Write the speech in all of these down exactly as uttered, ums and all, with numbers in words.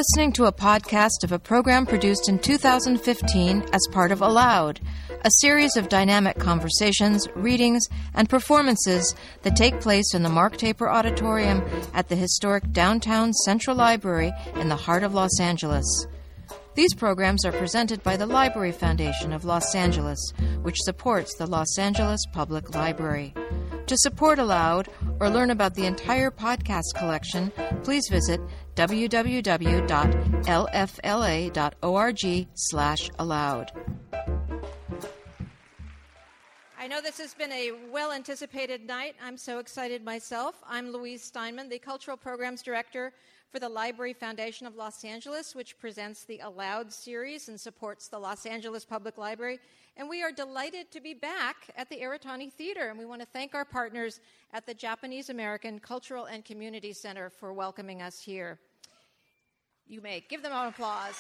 listening to a podcast of a program produced in two thousand fifteen as part of Aloud, a series of dynamic conversations, readings, and performances that take place in the Mark Taper Auditorium at the historic downtown Central Library in the heart of Los Angeles. These programs are presented by the Library Foundation of Los Angeles, which supports the Los Angeles Public Library. To support Aloud or learn about the entire podcast collection, please visit w w w dot l f l a dot org slash aloud. I know this has been a well-anticipated night. I'm so excited myself. I'm Louise Steinman, the Cultural Programs Director for the Library Foundation of Los Angeles, which presents the Aloud series and supports the Los Angeles Public Library. And we are delighted to be back at the Aratani Theater, and we want to thank our partners at the Japanese American Cultural and Community Center for welcoming us here. You may give them an applause.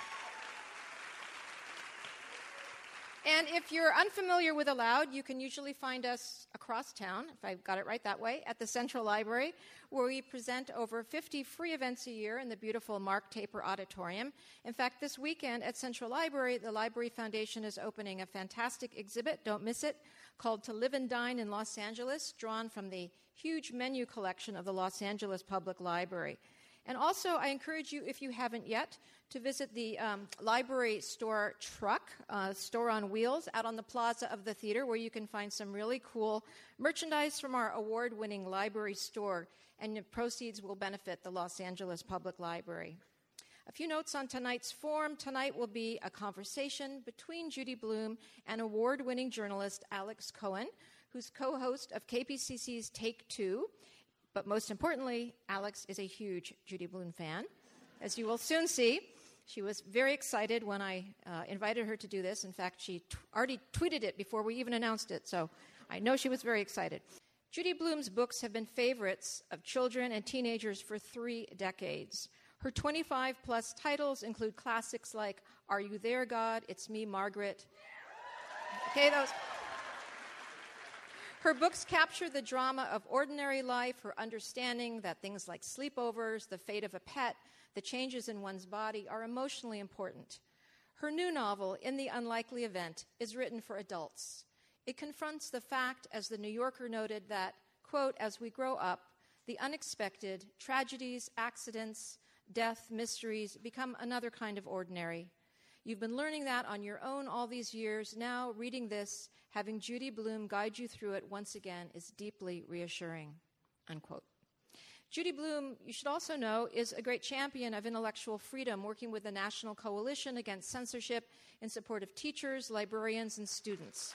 And if you're unfamiliar with Aloud, you can usually find us across town, if I've got it right that way, at the Central Library, where we present over fifty free events a year in the beautiful Mark Taper Auditorium. In fact, this weekend at Central Library, the Library Foundation is opening a fantastic exhibit, don't miss it, called To Live and Dine in Los Angeles, drawn from the huge menu collection of the Los Angeles Public Library. And also, I encourage you, if you haven't yet, to visit the um, library store truck, uh, store on wheels, out on the plaza of the theater, where you can find some really cool merchandise from our award-winning library store, and the proceeds will benefit the Los Angeles Public Library. A few notes on tonight's forum. Tonight will be a conversation between Judy Blume and award-winning journalist Alex Cohen, who's co-host of K P C C's Take Two. But most importantly, Alex is a huge Judy Blume fan, as you will soon see. She was very excited when I uh, invited her to do this. In fact, she t- already tweeted it before we even announced it, so I know she was very excited. Judy Blume's books have been favorites of children and teenagers for three decades. Her twenty-five plus titles include classics like Are You There, God? It's Me, Margaret. Okay, those... Her books capture the drama of ordinary life, her understanding that things like sleepovers, the fate of a pet, the changes in one's body are emotionally important. Her new novel, In the Unlikely Event, is written for adults. It confronts the fact, as the New Yorker noted, that, quote, as we grow up, the unexpected, tragedies, accidents, death, mysteries become another kind of ordinary. You've been learning that on your own all these years. Now, reading this, having Judy Blume guide you through it once again is deeply reassuring, unquote. Judy Blume, you should also know, is a great champion of intellectual freedom, working with the National Coalition Against Censorship in support of teachers, librarians, and students.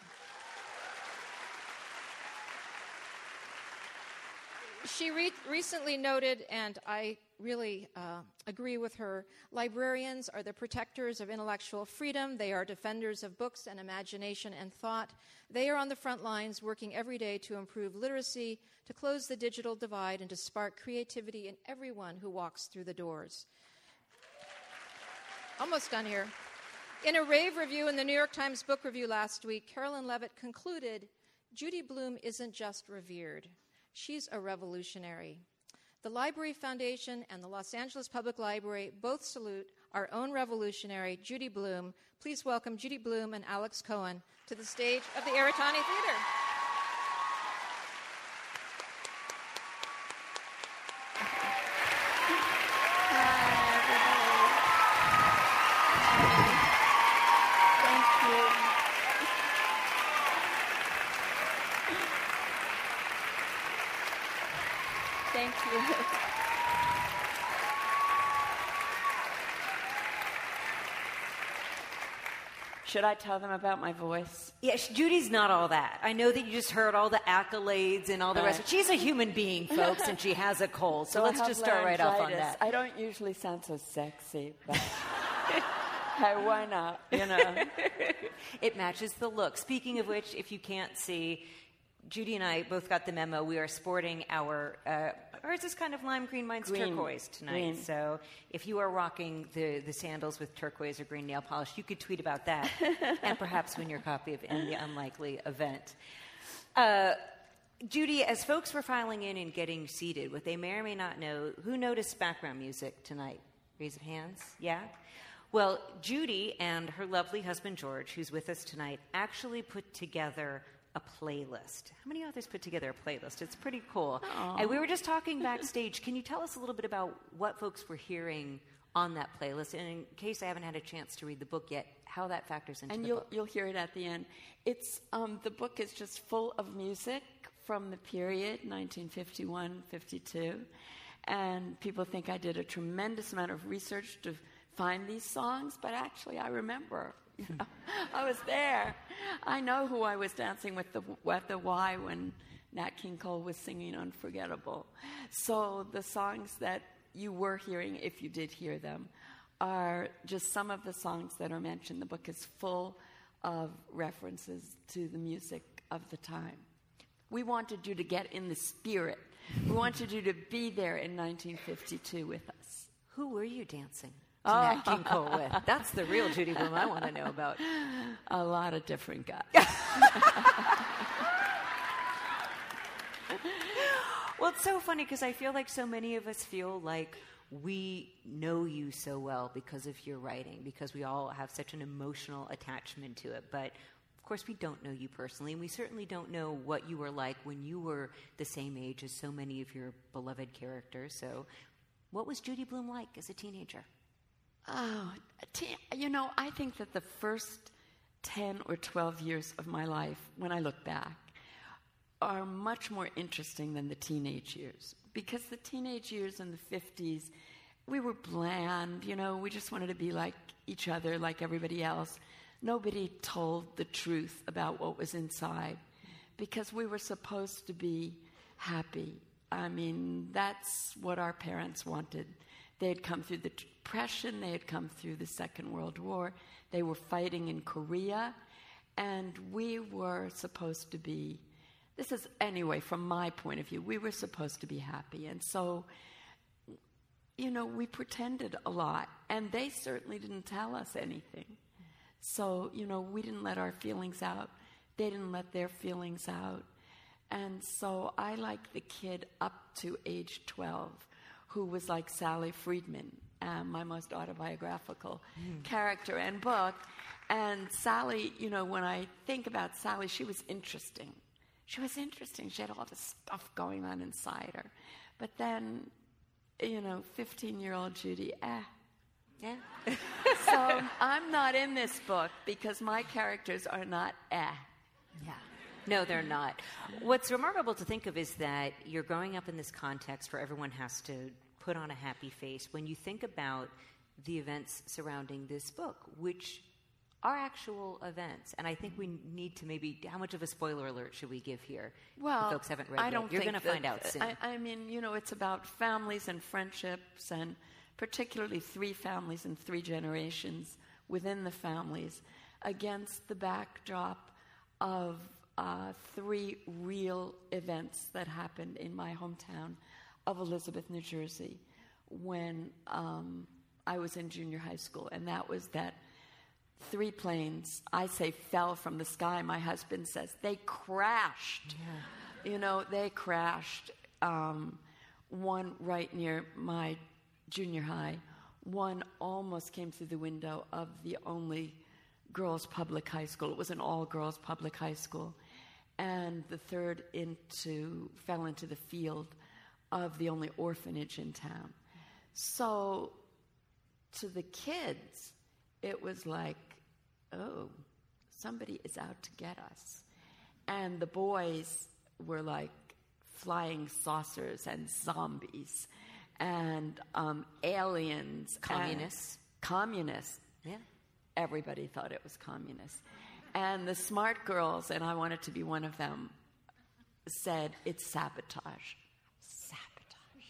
She re- recently noted, and I really uh, agree with her, librarians are the protectors of intellectual freedom. They are defenders of books and imagination and thought. They are on the front lines working every day to improve literacy, to close the digital divide, and to spark creativity in everyone who walks through the doors. Almost done here. In a rave review in the New York Times Book Review last week, Carolyn Levitt concluded, Judy Blume isn't just revered. She's a revolutionary. The Library Foundation and the Los Angeles Public Library both salute our own revolutionary, Judy Blume. Please welcome Judy Blume and Alex Cohen to the stage of the Aratani Theater. Thank you. Should I tell them about my voice? Yes, Judy's not all that. I know that you just heard all the accolades and all the rest. She's a human being, folks, and she has a cold. So, so let's just start right off on that. I don't usually sound so sexy, but hey, why not? You know, it matches the look. Speaking of which, if you can't see, Judy and I both got the memo. We are sporting our, uh, ours is kind of lime green, mine's green, turquoise tonight. Green. So if you are rocking the, the sandals with turquoise or green nail polish, you could tweet about that and perhaps win your copy of In the Unlikely Event. Uh, Judy, as folks were filing in and getting seated, what they may or may not know, who noticed background music tonight? Raise of hands. Yeah? Well, Judy and her lovely husband, George, who's with us tonight, actually put together a playlist. How many authors put together a playlist? It's pretty cool. Aww. And we were just talking backstage. Can you tell us a little bit about what folks were hearing on that playlist? And in case I haven't had a chance to read the book yet, how that factors into and the you'll, book. you'll hear it at the end. It's um, the book is just full of music from the period, nineteen fifty-one, fifty-two. And people think I did a tremendous amount of research to find these songs, but actually I remember. You know, I was there. I know who I was dancing with the, at the Y when Nat King Cole was singing Unforgettable. So the songs that you were hearing, if you did hear them, are just some of the songs that are mentioned. The book is full of references to the music of the time. We wanted you to get in the spirit. We wanted you to be there in nineteen fifty-two with us. Who were you dancing to oh. Nat King Cole with? That's the real Judy Blume I want to know about. A lot of different guys. Well, it's so funny because I feel like so many of us feel like we know you so well because of your writing, because we all have such an emotional attachment to it. But, of course, we don't know you personally, and we certainly don't know what you were like when you were the same age as so many of your beloved characters. So what was Judy Blume like as a teenager? Oh, te- you know, I think that the first ten or twelve years of my life, when I look back, are much more interesting than the teenage years. Because the teenage years in the fifties, we were bland, you know, we just wanted to be like each other, like everybody else. Nobody told the truth about what was inside because we were supposed to be happy. I mean, that's what our parents wanted. They had come through the Depression, they had come through the Second World War, they were fighting in Korea, and we were supposed to be, this is, anyway, from my point of view, we were supposed to be happy. And so, you know, we pretended a lot, and they certainly didn't tell us anything. So, you know, we didn't let our feelings out. They didn't let their feelings out. And so I like the kid up to age twelve who was like Sally Friedman, um, my most autobiographical mm. character and book. And Sally, you know, when I think about Sally, she was interesting. She was interesting. She had all this stuff going on inside her. But then, you know, fifteen-year-old Judy, eh. Yeah. So I'm not in this book because my characters are not eh. Yeah. No, they're not. What's remarkable to think of is that you're growing up in this context where everyone has to put on a happy face. When you think about the events surrounding this book, which are actual events, and I think we need to maybe, how much of a spoiler alert should we give here? Well, if folks haven't read I it don't yet. You're think going to find out soon. I, I mean, you know, it's about families and friendships, and particularly three families and three generations within the families against the backdrop of uh, three real events that happened in my hometown of Elizabeth, New Jersey, when um, I was in junior high school, and that was that three planes, I say, fell from the sky. My husband says they crashed. Yeah. You know, they crashed. Um, one right near my junior high. One almost came through the window of the only girls' public high school. It was an all-girls public high school. And the third into fell into the field of the only orphanage in town. So to the kids, it was like, oh, somebody is out to get us. And the boys were like flying saucers and zombies and um, aliens. Communists. And communists. Yeah. Everybody thought it was communist. And the smart girls, and I wanted to be one of them, said, it's sabotage. Sabotage.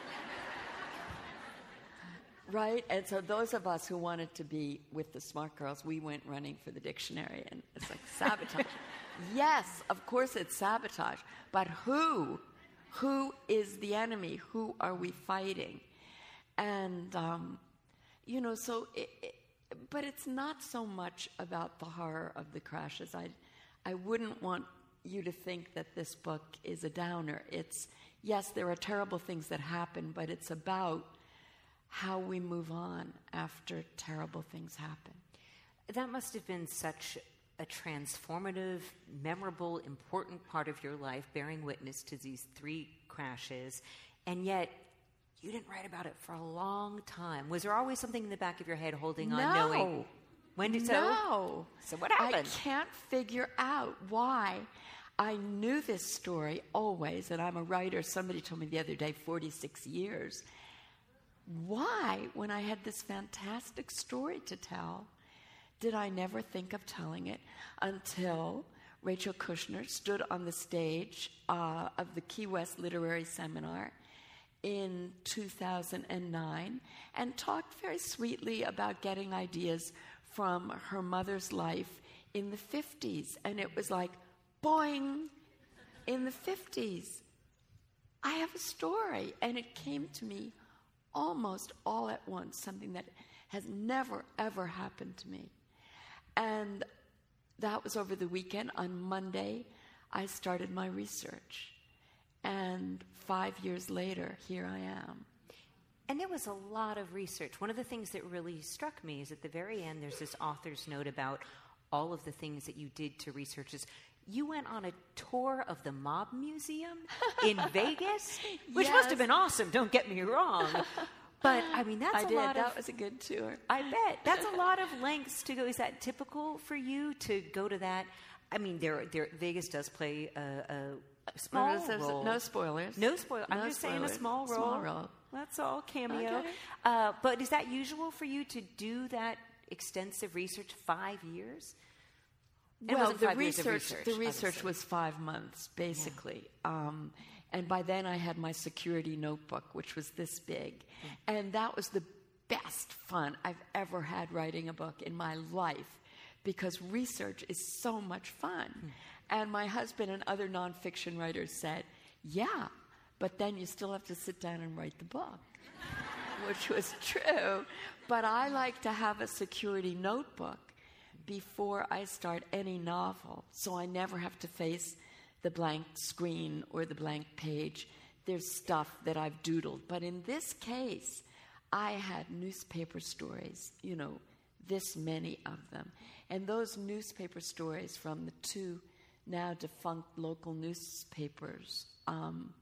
Right? And so those of us who wanted to be with the smart girls, we went running for the dictionary, and it's like, sabotage. Yes, of course it's sabotage. But who? Who is the enemy? Who are we fighting? And, um, you know, so... It, it, But it's not so much about the horror of the crashes. I, I wouldn't want you to think that this book is a downer. It's, yes, there are terrible things that happen, but it's about how we move on after terrible things happen. That must have been such a transformative, memorable, important part of your life, bearing witness to these three crashes, and yet you didn't write about it for a long time. Was there always something in the back of your head holding on, No. knowing? When did so? No. So what happened? I can't figure out why. I knew this story always, and I'm a writer. Somebody told me the other day, forty-six years. Why, when I had this fantastic story to tell, did I never think of telling it until Rachel Kushner stood on the stage uh, of the Key West Literary Seminar in two thousand nine and talked very sweetly about getting ideas from her mother's life in the fifties. And it was like, boing, in the fifties. I have a story. And it came to me almost all at once, something that has never, ever happened to me. And that was over the weekend. On Monday, I started my research. And five years later, here I am. And there was a lot of research. One of the things that really struck me is at the very end, there's this author's note about all of the things that you did to research this. You went on a tour of the Mob Museum in Vegas, which Yes. must have been awesome, don't get me wrong. But, I mean, that's I a did. lot That of... was a good tour. I bet. That's a lot of lengths to go. Is that typical for you to go to that? I mean, there, there, Vegas does play a, a small No, there's- role. no spoilers. No spoilers. I'm No just saying a spoilers. small role. Small role. That's all, cameo. Okay. Uh, but is that usual for you to do that extensive research five years? It Well, wasn't the five years of research, research, the research obviously. was five months, basically. Um, and by then I had my security notebook, which was this big. Mm. And that was the best fun I've ever had writing a book in my life, because research is so much fun. Mm. And my husband and other nonfiction writers said, yeah, but then you still have to sit down and write the book, which was true. But I like to have a security notebook before I start any novel, so I never have to face the blank screen or the blank page. There's stuff that I've doodled. But in this case, I had newspaper stories, you know, this many of them. And those newspaper stories from the two now defunct local newspapers, um,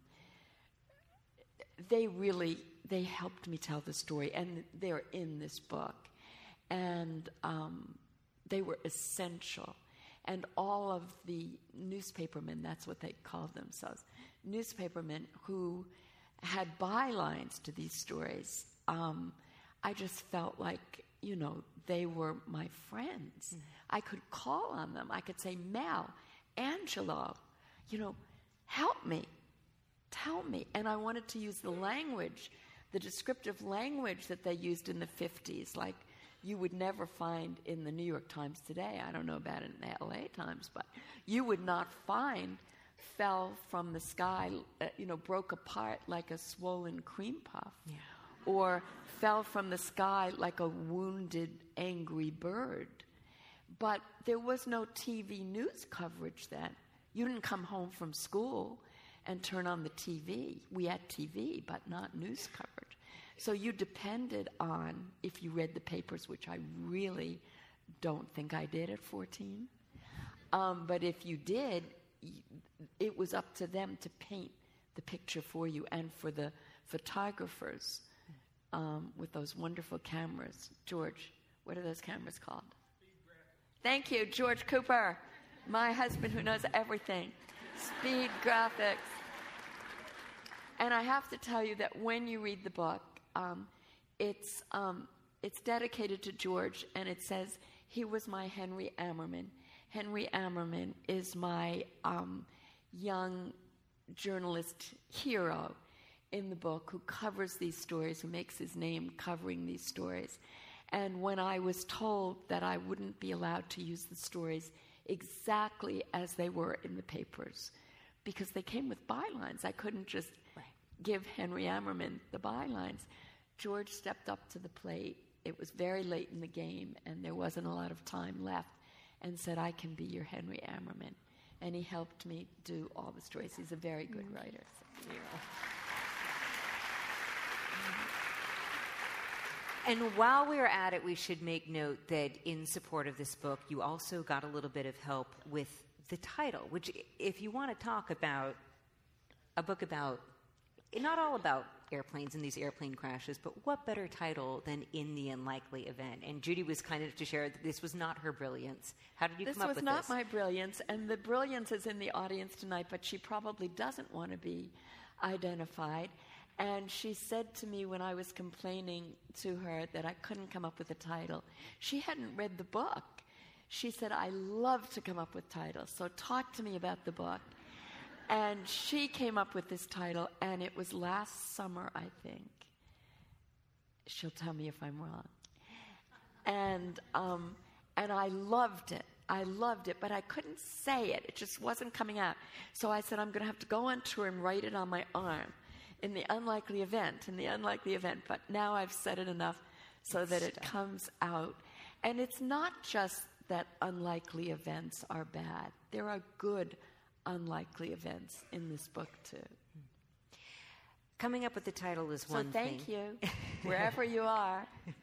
they really, they helped me tell the story, and they're in this book. And um, they were essential. And all of the newspapermen, that's what they called themselves, newspapermen who had bylines to these stories, um, I just felt like, you know, they were my friends. Mm. I could call on them. I could say, Mel, Angelo, you know, help me, tell me. And I wanted to use the language, the descriptive language that they used in the fifties, like you would never find in the New York Times today. I don't know about it in the L A Times, but you would not find fell from the sky, uh, you know, broke apart like a swollen cream puff. Yeah. Or fell from the sky like a wounded, angry bird. But there was no T V news coverage then. You didn't come home from school and turn on the T V. We had T V, but not news coverage. So you depended on, if you read the papers, which I really don't think I did at fourteen, um, but if you did, it was up to them to paint the picture for you, and for the photographers um, with those wonderful cameras. George, what are those cameras called? Thank you, George Cooper, my husband who knows everything. Speed Graphics. And I have to tell you that when you read the book, um, it's um, it's dedicated to George, and it says, he was my Henry Ammerman. Henry Ammerman is my um, young journalist hero in the book, who covers these stories, who makes his name covering these stories. And when I was told that I wouldn't be allowed to use the stories exactly as they were in the papers, because they came with bylines, I couldn't just right. give Henry Ammerman the bylines. George stepped up to the plate. It was very late in the game, and there wasn't a lot of time left, and said, I can be your Henry Ammerman. And he helped me do all the stories. He's a very good writer. So, And while we're at it, we should make note that in support of this book, you also got a little bit of help with the title, which, if you want to talk about a book about, not all about airplanes and these airplane crashes, but what better title than In the Unlikely Event? And Judy was kind of to share that this was not her brilliance. How did you this come up with this? this? This was not my brilliance, and the brilliance is in the audience tonight, but she probably doesn't want to be identified. And she said to me when I was complaining to her that I couldn't come up with a title, she hadn't read the book. She said, I love to come up with titles, so talk to me about the book. And she came up with this title, and it was last summer, I think. She'll tell me if I'm wrong. And um, and I loved it. I loved it, but I couldn't say it. It just wasn't coming out. So I said, I'm going to have to go on tour and write it on my arm. In the unlikely event, in the unlikely event. But now I've said it enough so that it comes out. And it's not just that unlikely events are bad. There are good unlikely events in this book, too. Coming up with the title is one thing. So thank thing. you, wherever you are.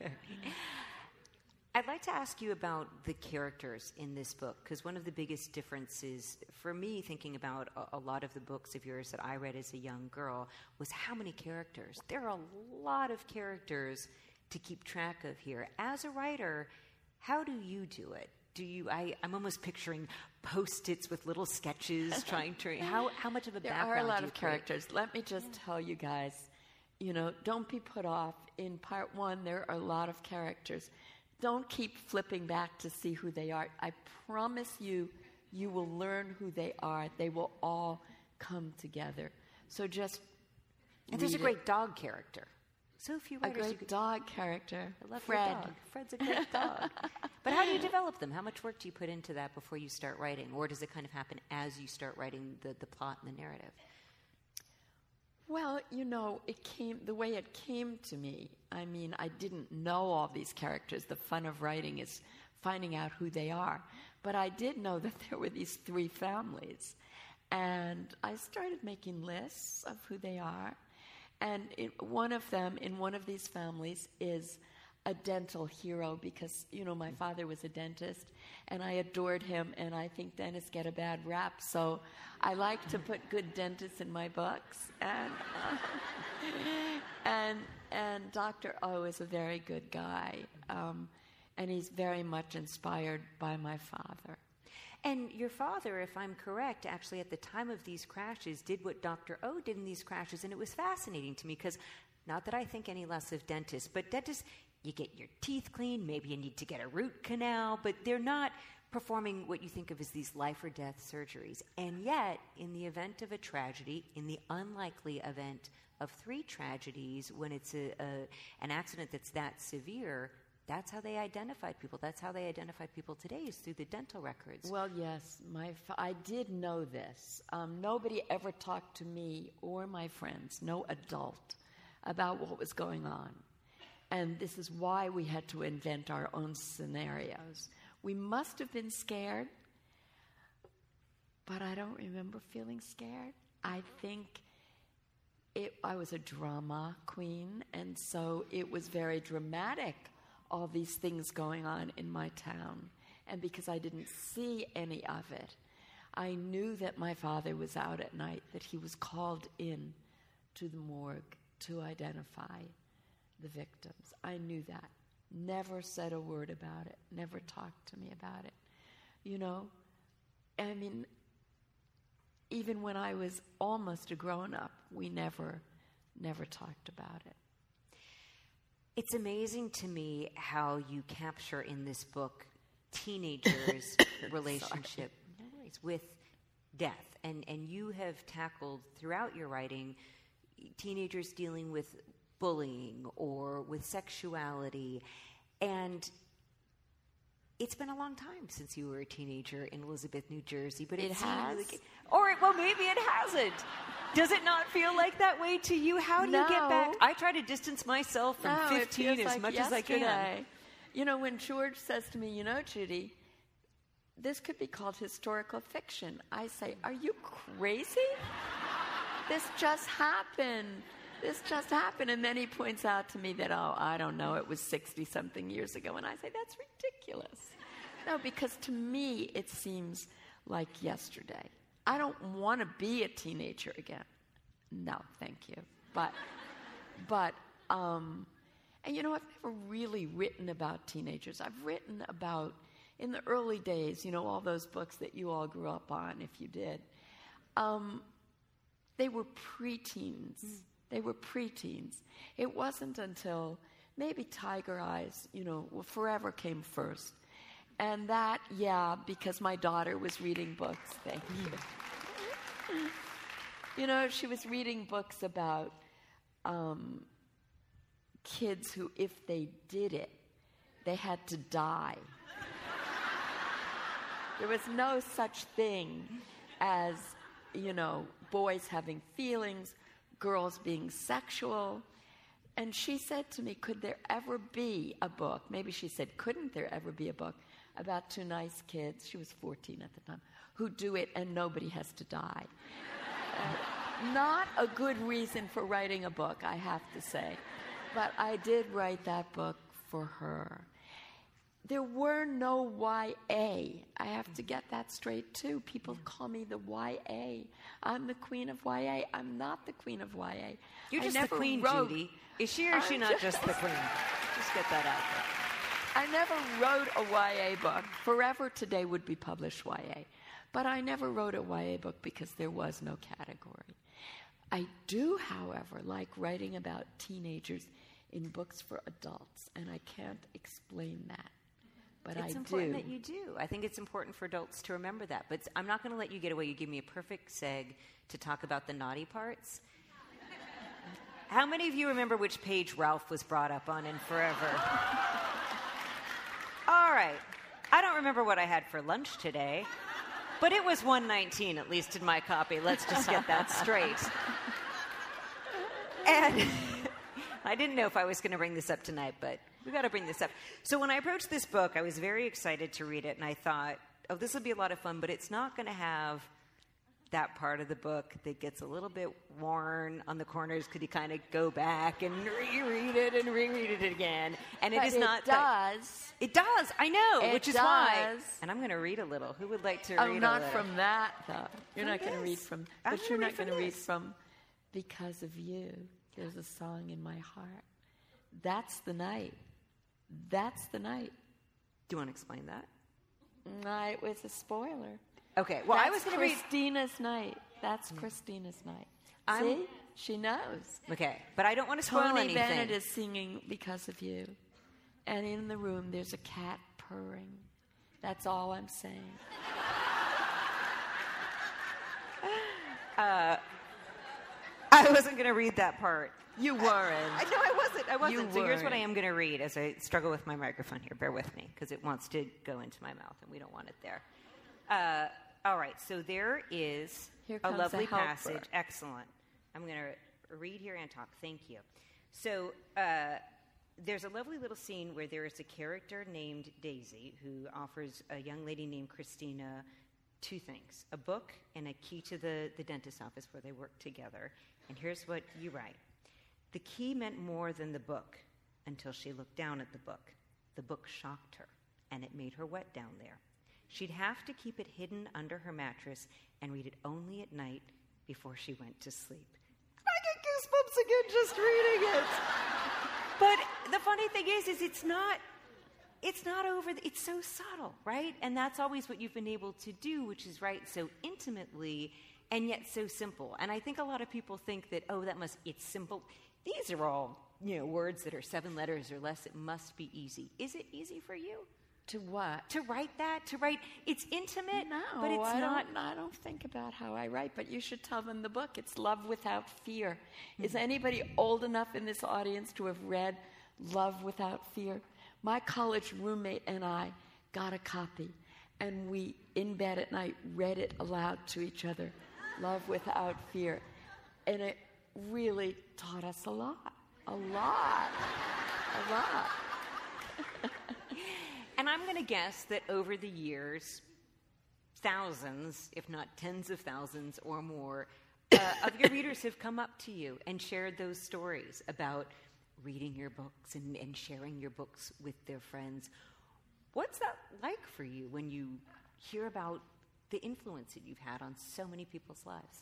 I'd like to ask you about the characters in this book, because one of the biggest differences for me, thinking about a, a lot of the books of yours that I read as a young girl, was how many characters. There are a lot of characters to keep track of here. As a writer, how do you do it? Do you? I, I'm almost picturing Post-its with little sketches, trying to. How how much of a there background? There are a lot do you of characters. Let me just tell you guys, you know, don't be put off. In part one, there are a lot of characters. Don't keep flipping back to see who they are. I promise you, you will learn who they are. They will all come together. So just and there's a it. great dog character. So few a writers. great you could, dog character. I love Fred. Your dog. Fred's a great dog. But how do you develop them? How much work do you put into that before you start writing? Or does it kind of happen as you start writing the, the plot and the narrative? Well, you know, it came the way it came to me. I mean, I didn't know all these characters. The fun of writing is finding out who they are. But I did know that there were these three families. And I started making lists of who they are. And it, one of them, in one of these families, is a dental hero because, you know, my father was a dentist, and I adored him, and I think dentists get a bad rap, so I like to put good dentists in my books. And uh, and and Doctor O is a very good guy, um, and he's very much inspired by my father. And your father, if I'm correct, actually at the time of these crashes did what Doctor O did in these crashes, and it was fascinating to me because, not that I think any less of dentists, but dentists, you get your teeth cleaned, maybe you need to get a root canal, but they're not performing what you think of as these life or death surgeries. And yet, in the event of a tragedy, in the unlikely event of three tragedies, when it's a, a, an accident that's that severe, that's how they identified people. That's how they identified people today, is through the dental records. Well, yes, my fa- I did know this. Um, nobody ever talked to me or my friends, no adult, about what was going on. And this is why we had to invent our own scenarios. We must have been scared, but I don't remember feeling scared. I think it, I was a drama queen, and so it was very dramatic, all these things going on in my town. And because I didn't see any of it, I knew that my father was out at night, that he was called in to the morgue to identify the victims. I knew that. Never said a word about it. Never talked to me about it. You know, I mean, even when I was almost a grown-up, we never, never talked about it. It's amazing to me how you capture in this book teenagers' relationship with death. And, and you have tackled throughout your writing teenagers dealing with bullying or with sexuality. And it's been a long time since you were a teenager in Elizabeth, New Jersey. But it, it has? Like, or, well, maybe it hasn't. Does it not feel like that way to you? How do no. you get back? I try to distance myself from no, fifteen as like much yesterday. as I can. You know, when George says to me, you know, Judy, this could be called historical fiction, I say, are you crazy? This just happened. this just happened. And then he points out to me that, oh, I don't know, it was sixty-something years ago. And I say, that's ridiculous. No, because to me, it seems like yesterday. I don't want to be a teenager again. No, thank you. But, but, um, and you know, I've never really written about teenagers. I've written about, in the early days, you know, all those books that you all grew up on, if you did. Um, they were preteens. Mm. They were preteens. It wasn't until maybe Tiger Eyes, you know, Forever came first. And that, yeah, because my daughter was reading books. Thank you. You know, she was reading books about um, kids who, if they did it, they had to die. There was no such thing as, you know, boys having feelings, girls being sexual. And she said to me, could there ever be a book, maybe she said, couldn't there ever be a book about two nice kids, she was fourteen at the time, who do it and nobody has to die. Uh, not a good reason for writing a book, I have to say. But I did write that book for her. There were no Y A. I have to get that straight, too. People call me the Y A. I'm the queen of Y A. I'm not the queen of Y A. You're I just the queen, wrote, Judy. Is she or is she I'm not just, just the queen? Just get that out there. I never wrote a Y A book. Forever Today would be published Y A. But I never wrote a Y A book because there was no category. I do, however, like writing about teenagers in books for adults, and I can't explain that. But it's I important do. that you do. I think it's important for adults to remember that. But I'm not going to let you get away. You give me a perfect seg to talk about the naughty parts. How many of you remember which page Ralph was brought up on in Forever? All right. I don't remember what I had for lunch today, but it was one nineteen, at least in my copy. Let's just get that straight. And I didn't know if I was going to bring this up tonight, but we got to bring this up. So when I approached this book, I was very excited to read it, and I thought, oh, this will be a lot of fun, but it's not going to have that part of the book that gets a little bit worn on the corners. Could you kind of go back and reread it and reread it again? And it but is it not. It does. It does. I know, it which is does. why. And I'm going to read a little. Who would like to oh, read? not a little? from that though. You're From not going to this. read from. I'm But you're gonna not read going to from read this. from Because of You. There's a song in my heart. That's the night. That's the night. Do you want to explain that? No, it was a spoiler. Okay. Well, That's I was going to read. Christina's night. That's Christina's night. I'm- See? She knows. Okay, but I don't want to spoil Tony anything. Bennett is singing Because of You. And in the room, there's a cat purring. That's all I'm saying. uh, I wasn't going to read that part. You weren't. I, I, no, I wasn't. I wasn't. You so here's what I weren't. am going to read as I struggle with my microphone here. Bear with me, because it wants to go into my mouth, and we don't want it there. Uh, all right, so there is Here a comes lovely a helper. passage. Excellent. I'm going to read here and talk. Thank you. So uh, there's a lovely little scene where there is a character named Daisy who offers a young lady named Christina two things, a book and a key to the, the dentist's office where they work together. And here's what you write. The key meant more than the book until she looked down at the book. The book shocked her, and it made her wet down there. She'd have to keep it hidden under her mattress and read it only at night before she went to sleep. I get goosebumps again just reading it. But the funny thing is, is it's not, it's not over, the, it's so subtle, right? And that's always what you've been able to do, which is write so intimately and yet so simple. And I think a lot of people think that, oh, that must, it's simple. These are all, you know, words that are seven letters or less. It must be easy. Is it easy for you? To what? To write that? To write, it's intimate, No, but it's I not. Don't, I don't think about how I write, but you should tell them the book. It's Love Without Fear. Mm-hmm. Is anybody old enough in this audience to have read Love Without Fear? My college roommate and I got a copy, and we, in bed at night, read it aloud to each other. Love Without Fear. And it really taught us a lot. A lot. A lot. And I'm going to guess that over the years, thousands, if not tens of thousands or more, uh, of your readers have come up to you and shared those stories about reading your books and, and sharing your books with their friends. What's that like for you when you hear about the influence that you've had on so many people's lives?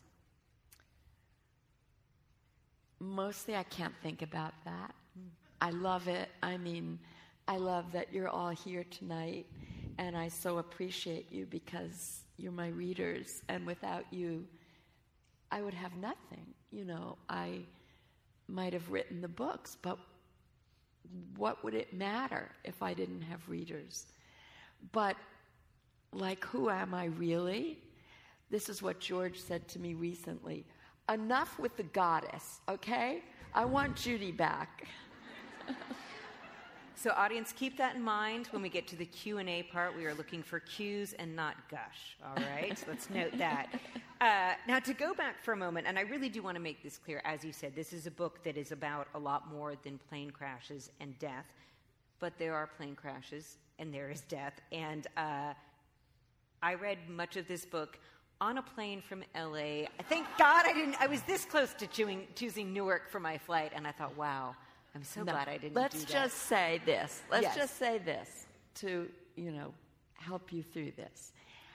Mostly I can't think about that. Mm. I love it. I mean, I love that you're all here tonight, and I so appreciate you because you're my readers, and without you, I would have nothing. You know, I might have written the books, but what would it matter if I didn't have readers? But, like, who am I really? This is what George said to me recently. Enough with the goddess, okay? I want Judy back. So, audience, keep that in mind when we get to the Q and A part. We are looking for cues and not gush, all right? So let's note that. Uh, now, to go back for a moment, and I really do want to make this clear, as you said, this is a book that is about a lot more than plane crashes and death, but there are plane crashes and there is death. And uh, I read much of this book on a plane from L A. Thank God I didn't. I was this close to chewing, choosing Newark for my flight, and I thought, wow, I'm so no, glad I didn't let's do that. Let's just say this. Let's yes. just say this to, you know, help you through this.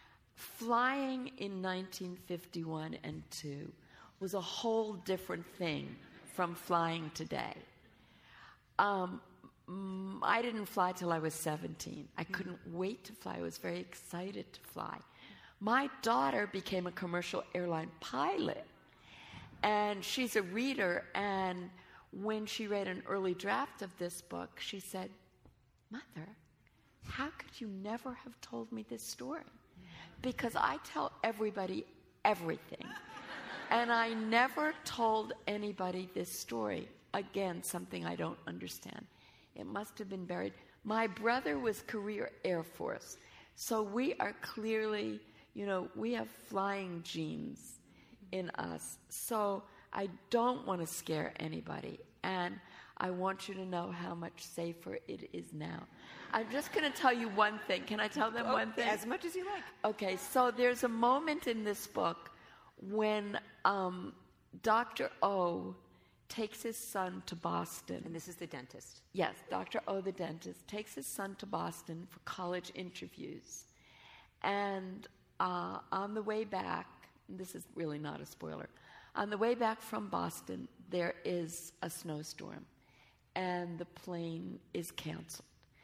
Flying in nineteen fifty-one and two was a whole different thing from flying today. Um, I didn't fly till I was seventeen. I couldn't wait to fly. I was very excited to fly. My daughter became a commercial airline pilot, and she's a reader, and when she read an early draft of this book, she said, Mother, how could you never have told me this story? Because I tell everybody everything, and I never told anybody this story. Again, something I don't understand. It must have been buried. My brother was career Air Force, so we are clearly, you know, we have flying genes in us. So I don't want to scare anybody, and I want you to know how much safer it is now. I'm just going to tell you one thing. Can I tell them oh, one thing? As much as you like. Okay, so there's a moment in this book when um, Doctor O takes his son to Boston. And this is the dentist. Yes, Doctor O, the dentist, takes his son to Boston for college interviews. And uh, on the way back, this is really not a spoiler, on the way back from Boston, there is a snowstorm, and the plane is canceled.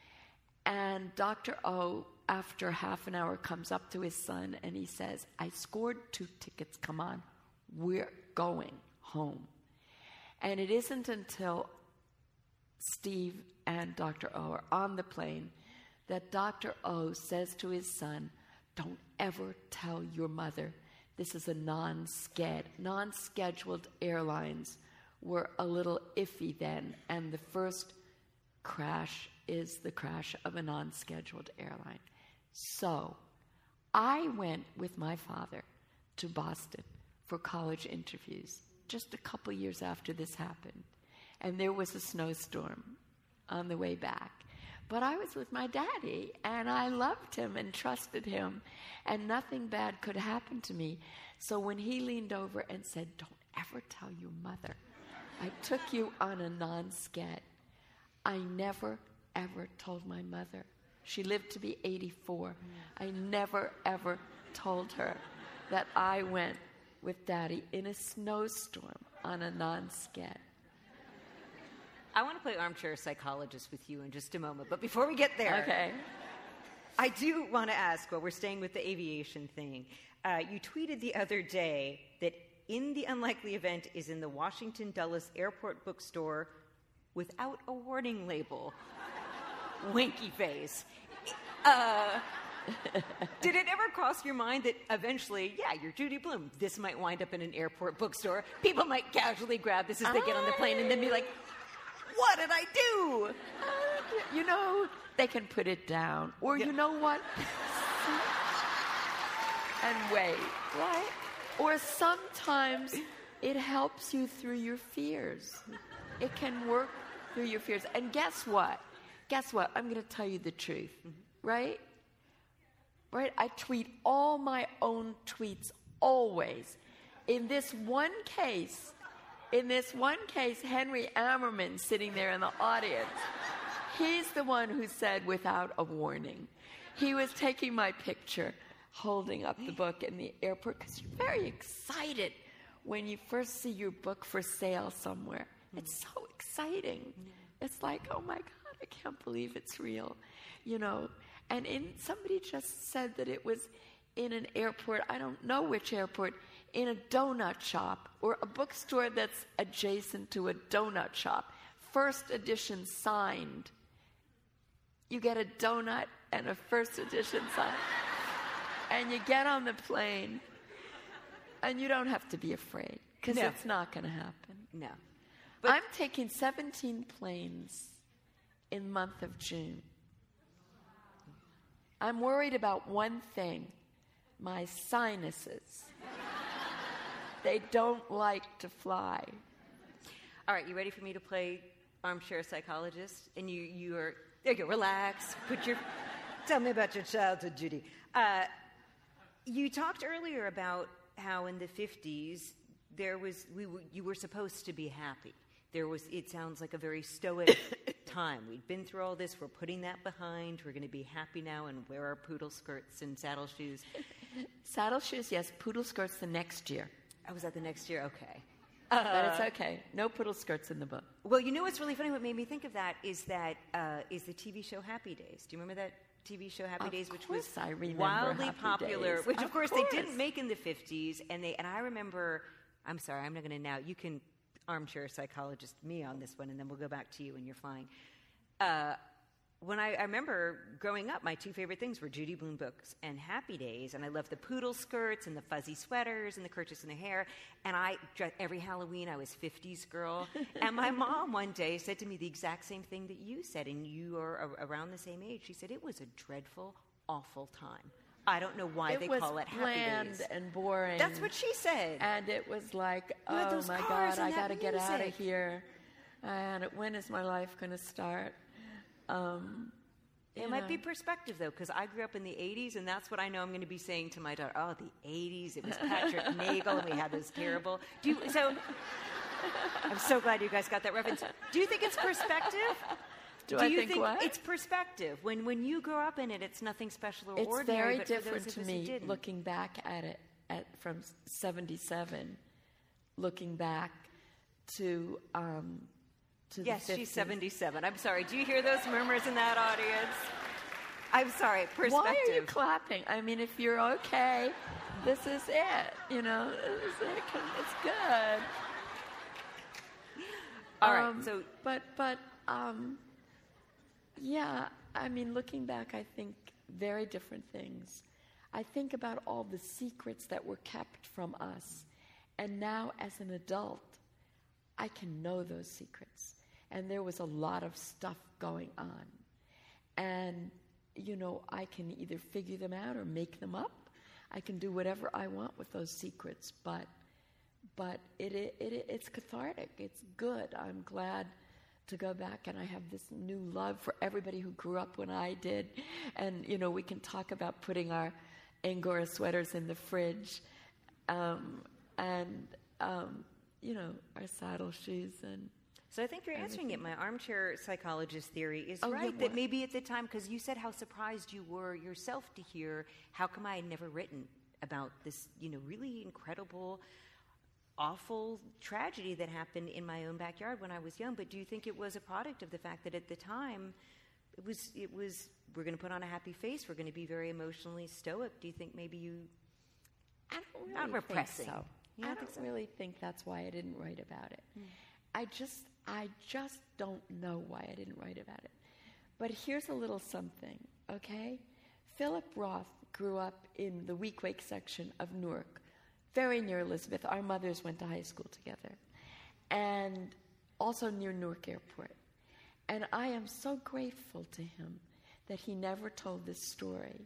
And Doctor O, after half an hour, comes up to his son, and he says, I scored two tickets, come on, we're going home. And it isn't until Steve and Doctor O are on the plane that Doctor O says to his son, don't ever tell your mother this is a non-sched. Non-scheduled airlines were a little iffy then, and the first crash is the crash of a non-scheduled airline. So I went with my father to Boston for college interviews just a couple years after this happened, and there was a snowstorm on the way back. But I was with my daddy, and I loved him and trusted him, and nothing bad could happen to me. So when he leaned over and said, don't ever tell your mother, I took you on a non-sched, I never, ever told my mother. She lived to be eighty-four. I never, ever told her that I went with Daddy in a snowstorm on a non-sched. I want to play armchair psychologist with you in just a moment, but before we get there, okay, I do want to ask, while we're staying with the aviation thing, uh, you tweeted the other day that In the Unlikely Event is in the Washington Dulles Airport bookstore without a warning label. Winky face. Uh, did it ever cross your mind that eventually, yeah, you're Judy Blume, this might wind up in an airport bookstore, people might casually grab this as they get on the plane and then be like, what did I do? Uh, you know, they can put it down. Or yeah. You know what? And wait, right? Or sometimes it helps you through your fears. It can work through your fears. And guess what? Guess what? I'm going to tell you the truth, mm-hmm. right? Right? I tweet all my own tweets always. in this one case, in this one case, Henry Ammerman sitting there in the audience, he's the one who said without a warning. He was taking my picture, holding up the book in the airport, because you're very excited when you first see your book for sale somewhere. It's so exciting. It's like, oh my God, I can't believe it's real, you know. And in, somebody just said that it was in an airport, I don't know which airport, in a donut shop or a bookstore that's adjacent to a donut shop. First edition signed. You get a donut and a first edition signed. And you get on the plane, and you don't have to be afraid, because No. it's not going to happen. No. But I'm taking seventeen planes in the month of June. I'm worried about one thing, my sinuses. They don't like to fly. All right, you ready for me to play armchair psychologist? And you, you are, there you go, relax. Put your, tell me about your childhood, Judy. Uh, you talked earlier about how in the fifties, there was, we were, you were supposed to be happy. There was, it sounds like a very stoic time. We'd been through all this. We're putting that behind. We're going to be happy now and wear our poodle skirts and saddle shoes. Saddle shoes, yes. Poodle skirts the next year. I was at the next year. Okay. Uh, but it's okay. No poodle skirts in the book. Well, you know what's really funny? What made me think of that is that uh, is the T V show Happy Days. Do you remember that T V show Happy Of Days, which course was I remember wildly Happy popular? Days. Which, of, Of course, course. they didn't make in the fifties. And they and I remember. I'm sorry, I'm not going to now. You can armchair psychologist me on this one, and then we'll go back to you when you're flying. Uh, when I, I remember growing up, my two favorite things were Judy Blume books and Happy Days, and I loved the poodle skirts and the fuzzy sweaters and the kerchiefs in the hair. And I every Halloween I was fifties girl. And my mom one day said to me the exact same thing that you said, and you are a, around the same age. She said it was a dreadful, awful time. I don't know why it they was call it Happy bland Days. and boring. That's what she said. And it was like, You had oh those my cars God, I and got to that get out of music. here. And when is my life going to start? Um, It you might know. be perspective, though, because I grew up in the eighties, and that's what I know I'm going to be saying to my daughter. Oh, the eighties, it was Patrick Nagel, and we had those terrible... Do you, so, I'm so glad you guys got that reference. Do you think it's perspective? Do I you think what? it's perspective? When when you grow up in it, it's nothing special or It's ordinary, very but for different those to of us who me didn't. looking back at it at, from seventy-seven, looking back to to the Yes, fifties. she's seventy-seven. I'm sorry. Do you hear those murmurs in that audience? I'm sorry. Perspective. Why are you clapping? I mean, if you're okay, this is it. You know, this is it. It's good. All right, Um, so- but but um, yeah. I mean, looking back, I think very different things. I think about all the secrets that were kept from us, and now as an adult, I can know those secrets. And there was a lot of stuff going on, and you know, I can either figure them out or make them up. I can do whatever I want with those secrets, but but it, it, it it's cathartic. It's good. I'm glad to go back, and I have this new love for everybody who grew up when I did. And you know, we can talk about putting our Angora sweaters in the fridge, um, and um, you know, our saddle shoes and. So I think you're answering it. My armchair psychologist theory is Oh, yeah, right, that what? maybe at the time, because you said how surprised you were yourself to hear, how come I had never written about this, you know, really incredible, awful tragedy that happened in my own backyard when I was young. But do you think it was a product of the fact that at the time, it was, it was we're going to put on a happy face, we're going to be very emotionally stoic? Do you think maybe you... I don't really Not think repressing. so. You I don't don't think so? really think that's why I didn't write about it. I just, I just don't know why I didn't write about it. But here's a little something, okay? Philip Roth grew up in the Week Wake section of Newark, very near Elizabeth. Our mothers went to high school together, and also near Newark Airport. And I am so grateful to him that he never told this story.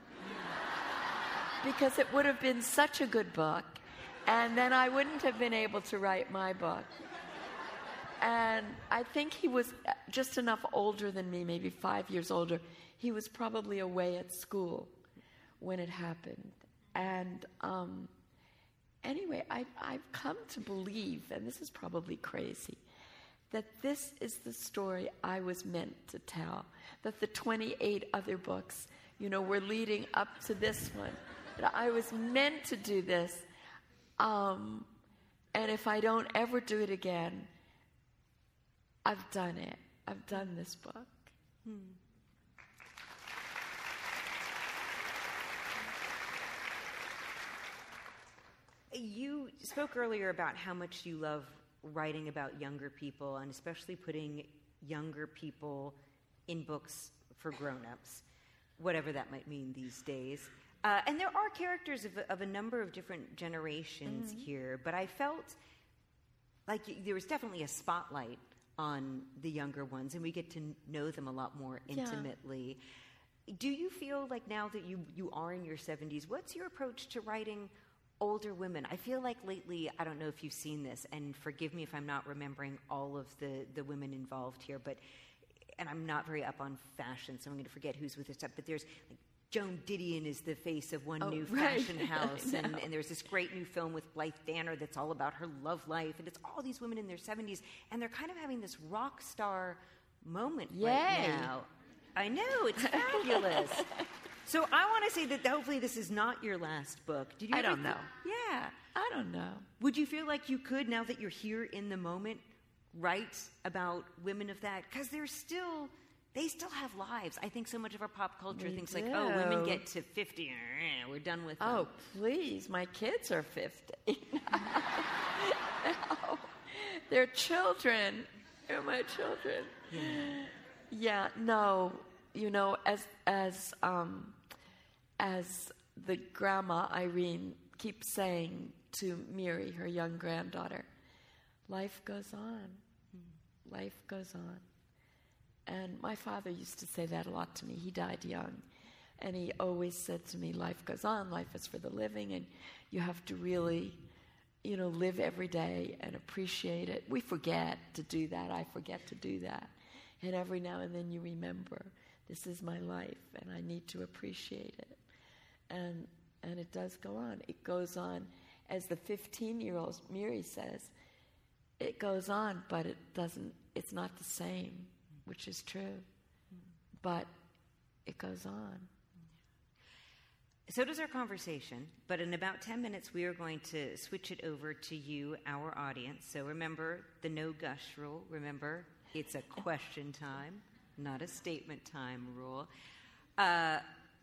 Because it would have been such a good book, and then I wouldn't have been able to write my book. And I think he was just enough older than me, maybe five years older. He was probably away at school when it happened. And um, anyway, I, I've come to believe, and this is probably crazy, that this is the story I was meant to tell, that the twenty-eight other books, you know, were leading up to this one, that I was meant to do this, um, and if I don't ever do it again, I've done it. I've done this book. Hmm. You spoke earlier about how much you love writing about younger people, and especially putting younger people in books for grown-ups, whatever that might mean these days. Uh, and there are characters of, of a number of different generations mm-hmm. here, but I felt like there was definitely a spotlight on the younger ones, and we get to know them a lot more intimately. Yeah. Do you feel like now that you, you are in your seventies, what's your approach to writing older women? I feel like lately, I don't know if you've seen this, and forgive me if I'm not remembering all of the, the women involved here, but, and I'm not very up on fashion, so I'm going to forget who's with this stuff, but there's, like, Joan Didion is the face of one oh, new right. fashion house, and, and there's this great new film with Blythe Danner that's all about her love life, and it's all these women in their seventies, and they're kind of having this rock star moment Yay. right now. I know, it's fabulous. So I want to say that hopefully this is not your last book. Did you I don't know. Th- yeah. I don't know. Would you feel like you could, now that you're here in the moment, write about women of that? Because they're still, they still have lives. I think so much of our pop culture we thinks do. like, oh, women get to fifty, eh, we're done with them. Oh, please, my kids are fifty. No. They're children. They're my children. Yeah. yeah, no. You know, as as um, as the grandma Irene keeps saying to Miri, her young granddaughter, life goes on. Life goes on. And my father used to say that a lot to me. He died young. And he always said to me, life goes on, life is for the living, and you have to really, you know, live every day and appreciate it. We forget to do that. I forget to do that. And every now and then you remember, this is my life, and I need to appreciate it. And and it does go on. It goes on, as the fifteen-year-old Miri says, it goes on, but it doesn't, it's not the same, which is true. But it goes on. So does our conversation, but in about ten minutes we are going to switch it over to you, our audience. So remember the no gush rule. Remember, it's a question time, not a statement time rule. Uh,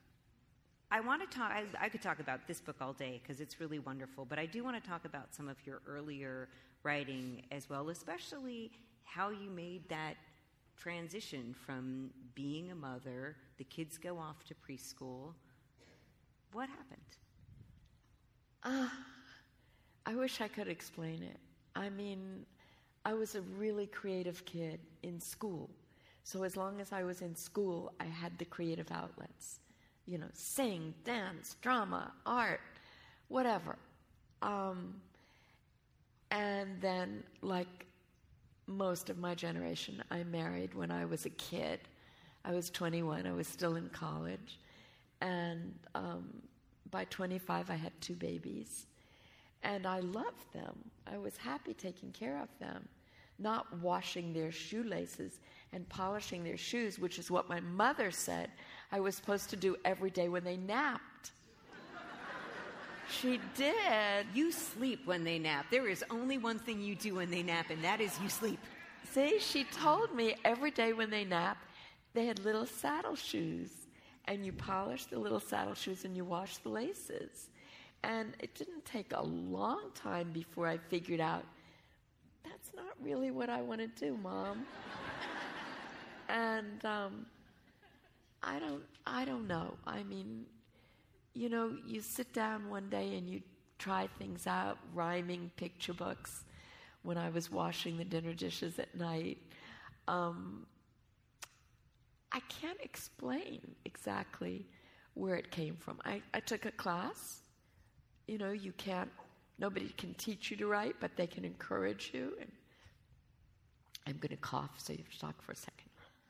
I want to talk, I, I could talk about this book all day because it's really wonderful, but I do want to talk about some of your earlier writing as well, especially how you made that transition from being a mother, the kids go off to preschool. What happened? Uh, I wish I could explain it. I mean, I was a really creative kid in school. So as long as I was in school, I had the creative outlets. You know, sing, dance, drama, art, whatever. Um, and then, like most of my generation, I married when I was a kid. I was twenty-one. I was still in college. And um, by twenty-five, I had two babies. And I loved them. I was happy taking care of them, not washing their shoelaces and polishing their shoes, which is what my mother said I was supposed to do every day when they napped. She did. You sleep when they nap. There is only one thing you do when they nap, and that is you sleep. See, she told me every day when they nap, they had little saddle shoes. And you polish the little saddle shoes and you wash the laces. And it didn't take a long time before I figured out, that's not really what I want to do, Mom. And um, I don't, I don't know. I mean, you know, you sit down one day and you try things out, rhyming picture books when I was washing the dinner dishes at night. Um, I can't explain exactly where it came from. I, I took a class. You know, you can't, nobody can teach you to write, but they can encourage you. And I'm going to cough, so you have to talk for a second.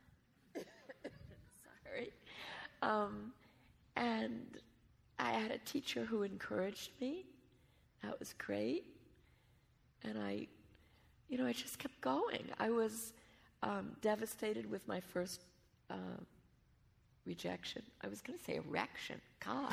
Sorry. Um, and I had a teacher who encouraged me, That was great. And I, you know, I just kept going. I was um, devastated with my first uh, rejection. I was going to say erection. God.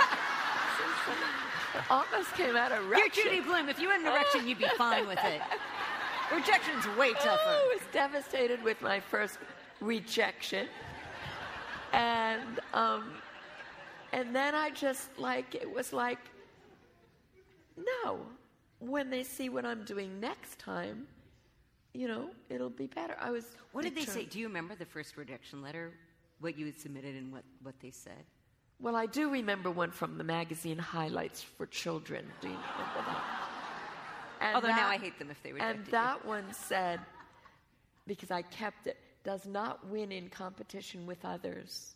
It almost came out of erection. You're Judy Blume. If you had an erection, you'd be fine with it. Rejection's way tougher. Oh, I was devastated with my first rejection. And um, and then I just, like, it was like, no. When they see what I'm doing next time, you know, it'll be better. I was What did determined. they say? Do you remember the first rejection letter, what you had submitted and what, what they said? Well, I do remember one from the magazine Highlights for Children. Do you remember that? And Although that, now I hate them if they reject And you. that one said, because I kept it, does not win in competition with others.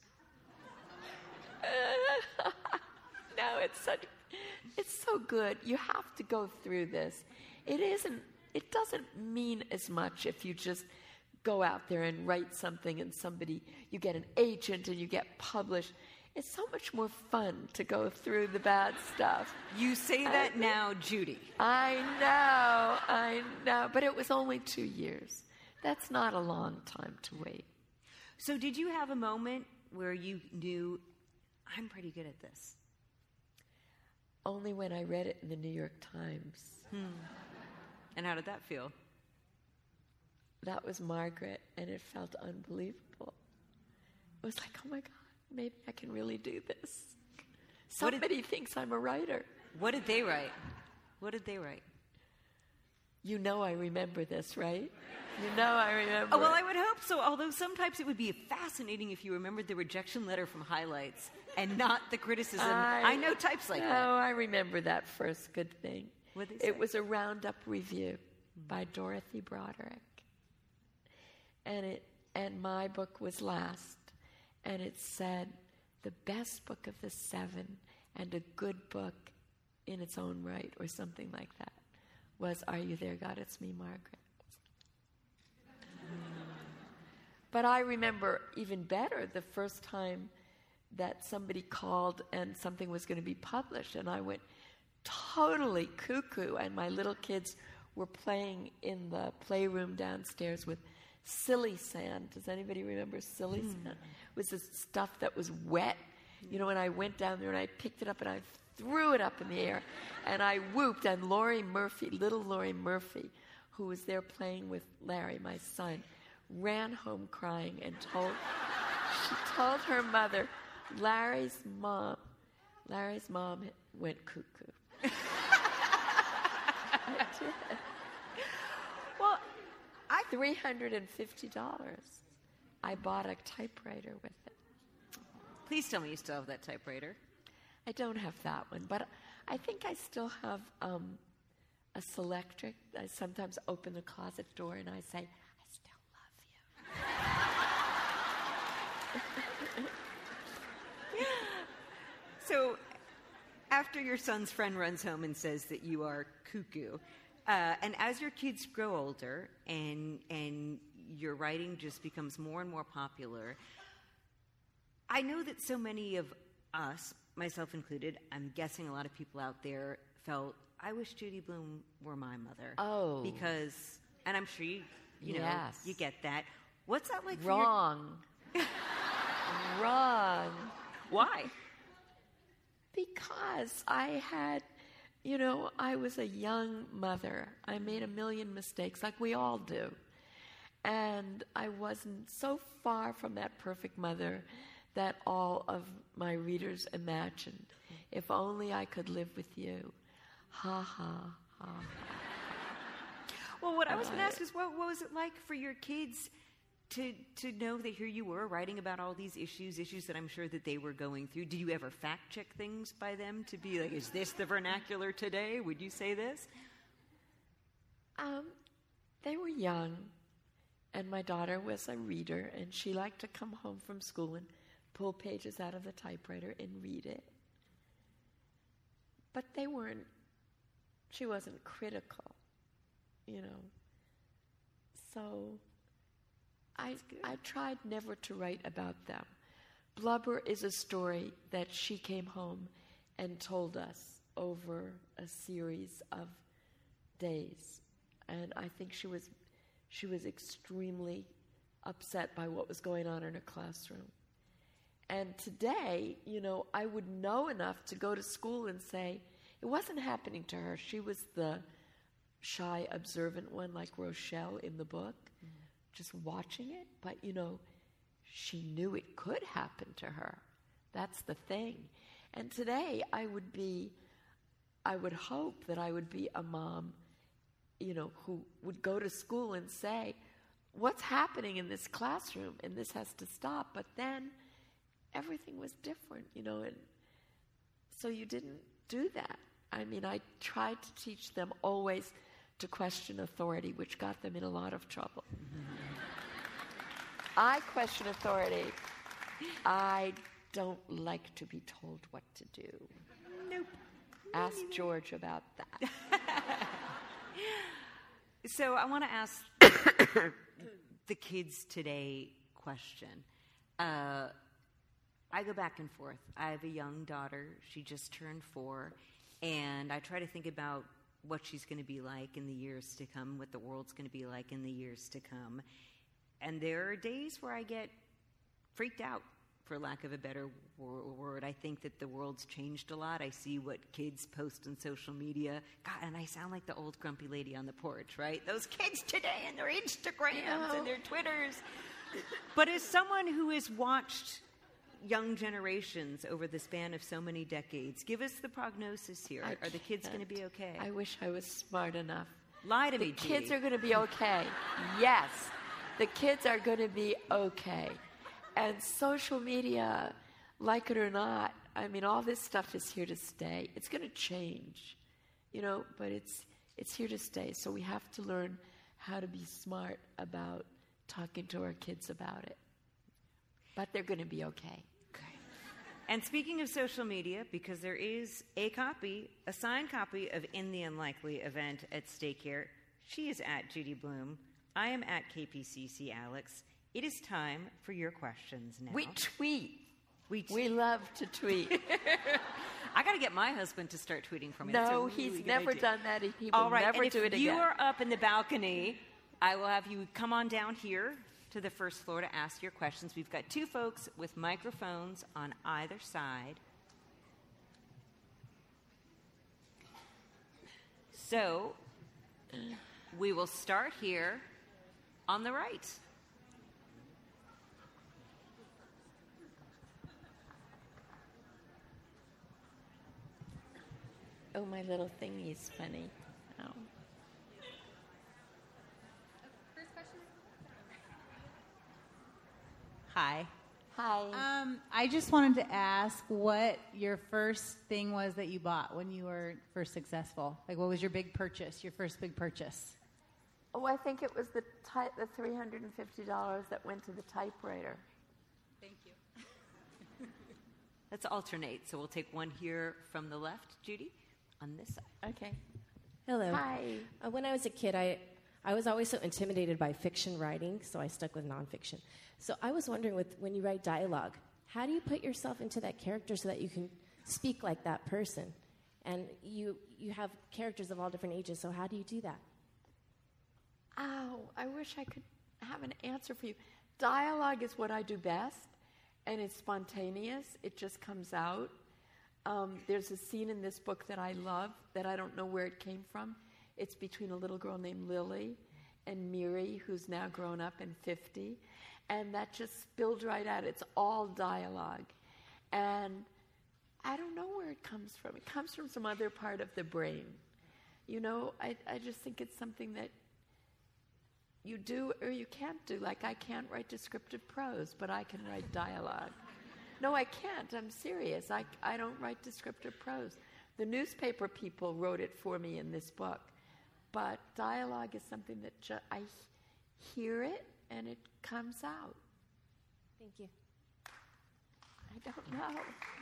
No, it's such, it's so good. You have to go through this. It isn't, it doesn't mean as much if you just go out there and write something and somebody, you get an agent and you get published. It's so much more fun to go through the bad stuff. You say that I, now, Judy. I know, I know. But it was only two years. That's not a long time to wait. So did you have a moment where you knew, I'm pretty good at this? Only when I read it in the New York Times. Hmm. And how did that feel? That was Margaret, and it felt unbelievable. It was like, oh my God, maybe I can really do this. Somebody did, thinks I'm a writer. What did they write? What did they write? You know I remember this, right? You know I remember Oh, well, it. I would hope so, although sometimes it would be fascinating if you remembered the rejection letter from Highlights and not the criticism. I, I know types like no, that. Oh, I remember that first good thing. What did they say? It was a Roundup review by Dorothy Broderick. And it and my book was last. And it said, the best book of the seven and a good book in its own right, or something like that, was Are You There, God? It's Me, Margaret. But I remember even better the first time that somebody called and something was going to be published, and I went totally cuckoo, and my little kids were playing in the playroom downstairs with silly sand. Does anybody remember silly mm. sand? It was this stuff that was wet. You know, and I went down there and I picked it up and I threw it up in the air, and I whooped, and Laurie Murphy, little Laurie Murphy, who was there playing with Larry, my son, ran home crying and told, she told her mother, Larry's mom, Larry's mom went cuckoo. I did. Well, I... three hundred fifty dollars. I bought a typewriter with it. Please tell me you still have that typewriter. I don't have that one, but I think I still have um, a Selectric. I sometimes open the closet door and I say, I still love you. So after your son's friend runs home and says that you are cuckoo, uh, and as your kids grow older and and your writing just becomes more and more popular, I know that so many of us, myself included, I'm guessing a lot of people out there felt, I wish Judy Blume were my mother. Oh. Because, and I'm sure you, you know, yes. you get that. What's that like for Wrong. your... Wrong. Why? Because I had, you know, I was a young mother. I made a million mistakes, like we all do. And I wasn't so far from that perfect mother that all of my readers imagined. If only I could live with you. Ha, ha, ha. Well, what I was going to ask is, what, what was it like for your kids to to know that here you were writing about all these issues, issues that I'm sure that they were going through? Did you ever fact-check things by them to be like, is this the vernacular today? Would you say this? Um, they were young, and my daughter was a reader, and she liked to come home from school and pull pages out of the typewriter and read it. But they weren't, she wasn't critical, you know. So I, I tried never to write about them. Blubber is a story that she came home and told us. over a series of days. And I think she was she was extremely upset by what was going on in her classroom. And today, you know, I would know enough to go to school and say, it wasn't happening to her. She was the shy, observant one, like Rochelle in the book, mm-hmm. just watching it. But, you know, she knew it could happen to her. That's the thing. And today, I would be, I would hope that I would be a mom, you know, who would go to school and say, what's happening in this classroom? And this has to stop. But then everything was different, you know, and so you didn't do that. I mean, I tried to teach them always to question authority, which got them in a lot of trouble. I question authority. I don't like to be told what to do. Nope. Ask George about that. So I want to ask the kids today question. Uh, I go back and forth. I have a young daughter. She just turned four. And I try to think about what she's going to be like in the years to come, what the world's going to be like in the years to come. And there are days where I get freaked out, for lack of a better word. I think that the world's changed a lot. I see what kids post on social media. God, and I sound like the old grumpy lady on the porch, right? Those kids today and their Instagrams yeah. and their Twitters. But as someone who has watched young generations over the span of so many decades, give us the prognosis here. I are the kids going to be okay? I wish I was smart enough. Lie to the me, The kids Judy. are going to be okay. Yes. The kids are going to be okay. And social media, like it or not, I mean, all this stuff is here to stay. It's going to change, you know, but it's it's here to stay. So we have to learn how to be smart about talking to our kids about it. But they're going to be okay. Okay. And speaking of social media, because there is a copy, a signed copy of In the Unlikely event at stake here, she is at Judy Blume. I am at K P C C Alex. It is time for your questions now. We tweet. We, t- we love to tweet. I got to get my husband to start tweeting for me. No, really he's never idea. done that. He will All right, never and do if it again. you are up in the balcony, I will have you come on down here to the first floor to ask your questions. We've got two folks with microphones on either side. So we will start here on the right. Oh, my little thingy's funny. Oh. First question. Hi. Hi. Um, I just wanted to ask what your first thing was that you bought when you were first successful. Like, what was your big purchase, your first big purchase? Oh, I think it was the ty- the three hundred fifty dollars that went to the typewriter. Thank you. Let's alternate. So we'll take one here from the left, Judy, on this side. Okay. Hello. Hi. Uh, when I was a kid, I, I was always so intimidated by fiction writing, so I stuck with nonfiction. So I was wondering, with when you write dialogue, how do you put yourself into that character so that you can speak like that person? And you you have characters of all different ages, so how do you do that? Oh, I wish I could have an answer for you. Dialogue is what I do best, and it's spontaneous. It just comes out. Um, there's a scene in this book that I love that I don't know where it came from. It's between a little girl named Lily and Miri, who's now grown up and fifty. And that just spilled right out. It's all dialogue. And I don't know where it comes from. It comes from some other part of the brain. You know, I, I just think it's something that you do or you can't do. Like, I can't write descriptive prose, but I can write dialogue. No, I can't. I'm serious. I, I don't write descriptive prose. The newspaper people wrote it for me in this book. But dialogue is something that ju- I hear it, and it comes out. Thank you. I don't know.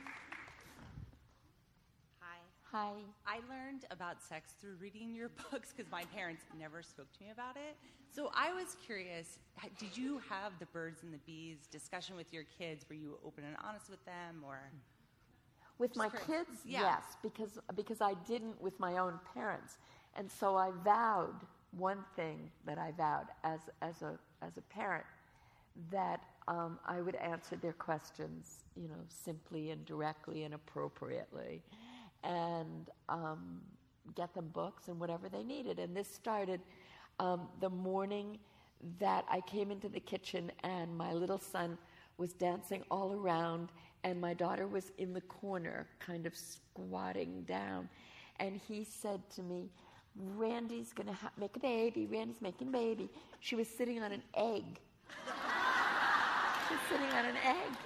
Hi. Hi. I learned about sex through reading your books because my parents never spoke to me about it. So I was curious, did you have the birds and the bees discussion with your kids? Were you open and honest with them, or? With my curious. kids, Yeah. yes, because because I didn't with my own parents, and so I vowed one thing that I vowed as as a as a parent, that um, I would answer their questions, you know, simply and directly and appropriately, and um, get them books and whatever they needed. And this started um, the morning that I came into the kitchen, and my little son was dancing all around, and my daughter was in the corner, kind of squatting down. And he said to me, Randy's going to ha- make a baby. Randy's making a baby. She was sitting on an egg. She was sitting on an egg.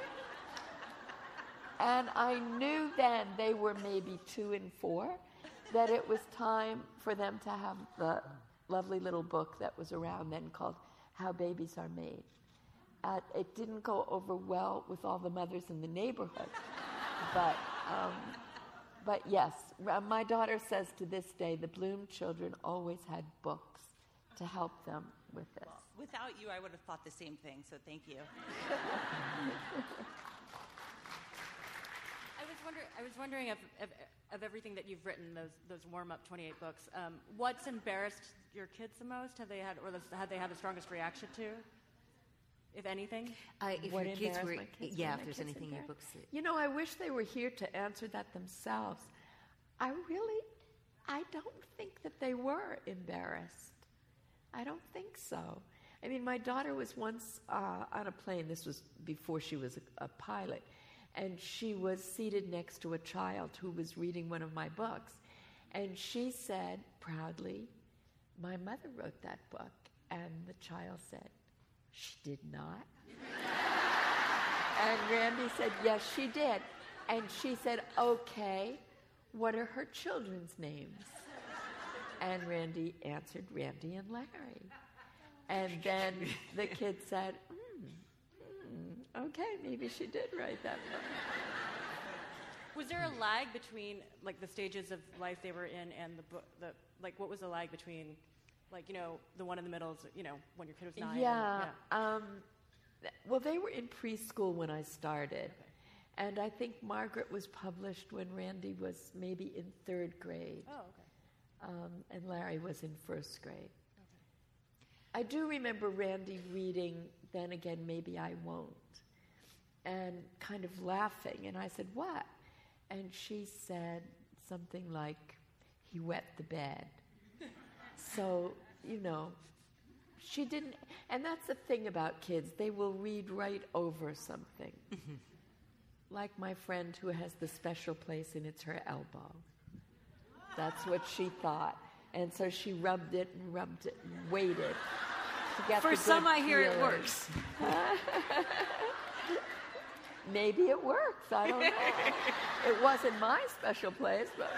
And I knew then, they were maybe two and four, that it was time for them to have the lovely little book that was around then called How Babies Are Made. Uh, it didn't go over well with all the mothers in the neighborhood. But, um, but yes, my daughter says to this day, the Bloom children always had books to help them with this. Well, without you, I would have thought the same thing, so thank you. I was wondering, I was wondering if, if, of everything that you've written, those those warm-up twenty-eight books, um, what's embarrassed your kids the most? Have they had, or have they had the strongest reaction to, if anything? Uh, if What your kids embarrassed were, my kids? yeah, Were if my there's kids anything in your embarrassed? books that... You know, I wish they were here to answer that themselves. I really, I don't think that they were embarrassed. I don't think so. I mean, my daughter was once uh, on a plane. This was before she was a, a pilot. And she was seated next to a child who was reading one of my books. And she said proudly, my mother wrote that book. And the child said, she did not. And Randy said, yes, she did. And she said, okay, what are her children's names? And Randy answered, Randy and Larry. And then the kid said, mm, mm, okay, maybe she did write that book. Was there a lag between, like, the stages of life they were in and the book, the, like, what was the lag between, like, you know, the one in the middle is, you know, when your kid was nine? Yeah. And, yeah. Um, th- well, they were in preschool when I started. Okay. And I think Margaret was published when Randy was maybe in third grade. Oh, okay. Um, and Larry was in first grade. I do remember Randy reading Then Again, Maybe I Won't, and kind of laughing. And I said, what? And she said something like, he wet the bed. So, you know, she didn't, and that's the thing about kids, they will read right over something. Like my friend who has the special place and it's her elbow. That's what she thought. And so she rubbed it and rubbed it and waited to get For the some, good I hear it feeling. works. Maybe it works. I don't know. It wasn't my special place, but...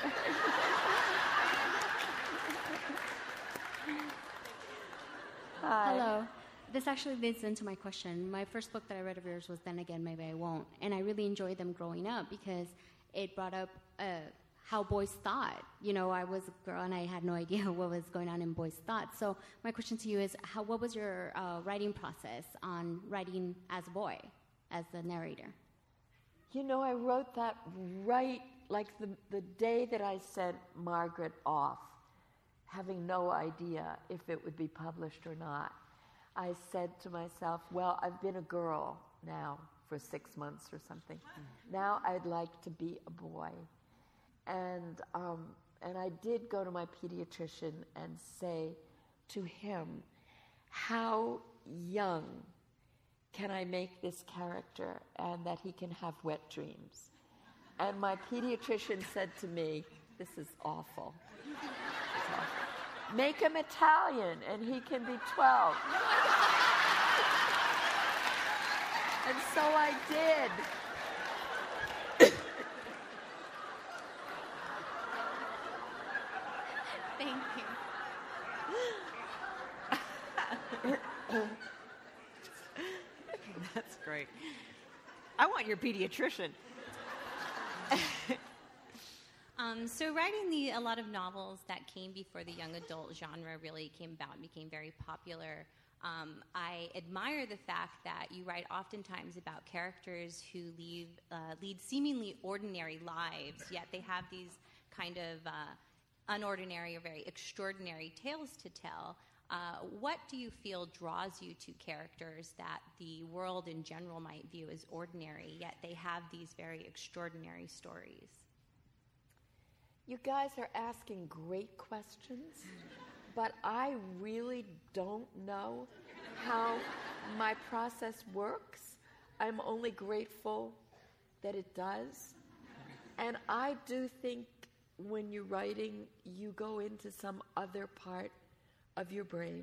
Hi. Hello. This actually leads into my question. My first book that I read of yours was Then Again, Maybe I Won't. And I really enjoyed them growing up because it brought up uh, how boys thought. You know, I was a girl and I had no idea what was going on in boys' thoughts. So my question to you is, how, what was your uh, writing process on writing as a boy, as the narrator? You know, I wrote that right, like the, the day that I sent Margaret off, having no idea if it would be published or not. I said to myself, well, I've been a girl now for six months or something. Mm. Now I'd like to be a boy. And, um, and I did go to my pediatrician and say to him, how young can I make this character and that he can have wet dreams? And my pediatrician said to me, this is awful. It's awful. Make him Italian and he can be twelve. And so I did. Thank you. That's great. I want your pediatrician. Um, so writing the a lot of novels that came before the young adult genre really came about and became very popular. Um, I admire the fact that you write oftentimes about characters who leave, uh, lead seemingly ordinary lives, yet they have these kind of uh, unordinary or very extraordinary tales to tell. Uh, what do you feel draws you to characters that the world in general might view as ordinary, yet they have these very extraordinary stories? You guys are asking great questions, but I really don't know how my process works. I'm only grateful that it does. And I do think when you're writing, you go into some other part of your brain,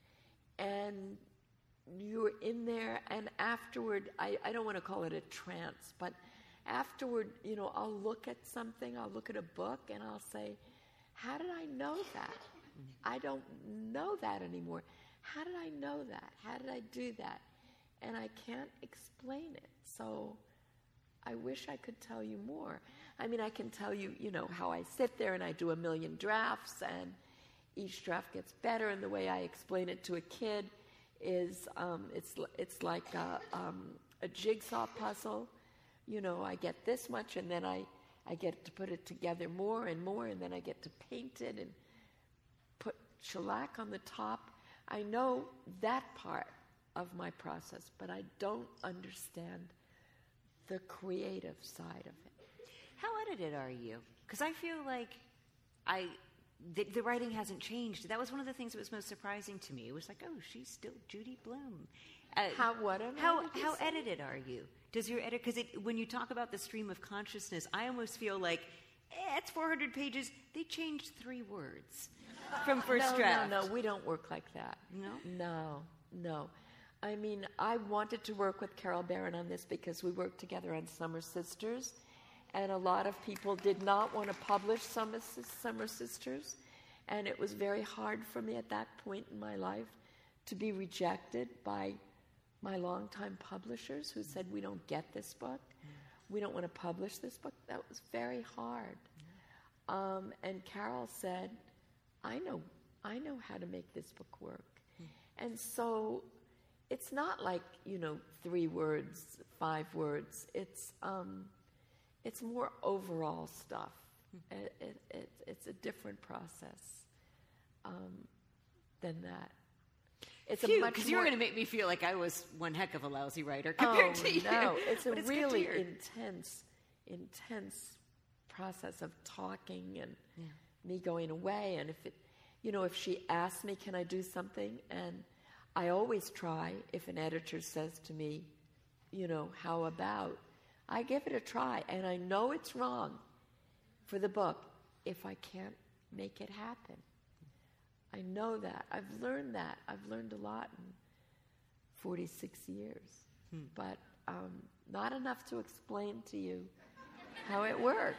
and you're in there, and afterward, I, I don't want to call it a trance, but afterward, you know, I'll look at something, I'll look at a book, and I'll say, how did I know that? I don't know that anymore. How did I know that? How did I do that? And I can't explain it. So I wish I could tell you more. I mean, I can tell you, you know, how I sit there and I do a million drafts, and each draft gets better, and the way I explain it to a kid is um, it's it's like a, um, a jigsaw puzzle. You know, I get this much, and then I, I get to put it together more and more, and then I get to paint it and put shellac on the top. I know that part of my process, but I don't understand the creative side of it. How edited are you? Because I feel like I the, the writing hasn't changed. That was one of the things that was most surprising to me. It was like, oh, she's still Judy Blume. Uh, how what? Am how I how edited are you? Does your edit? Because when you talk about the stream of consciousness, I almost feel like eh, it's four hundred pages. They changed three words from first no, draft. No, no, we don't work like that. No, no, no. I mean, I wanted to work with Carol Barron on this because we worked together on Summer Sisters, and a lot of people did not want to publish Summer, Summer Sisters, and it was very hard for me at that point in my life to be rejected by my longtime publishers who said, we don't get this book, we don't want to publish this book. That was very hard. Um, and Carol said, I know, I know how to make this book work. And so it's not like, you know, three words, five words. It's um, it's more overall stuff. It, it, it, it's a different process um, than that. It's Phew, a much because you were going to make me feel like I was one heck of a lousy writer oh, compared to you. No, it's a it's really intense, intense process of talking and yeah. me going away. And if it, you know, if she asks me, can I do something? And I always try, if an editor says to me, you know, how about? I give it a try, and I know it's wrong for the book if I can't make it happen. I know that. I've learned that. I've learned a lot in forty-six years, hmm. but um, not enough to explain to you how it works.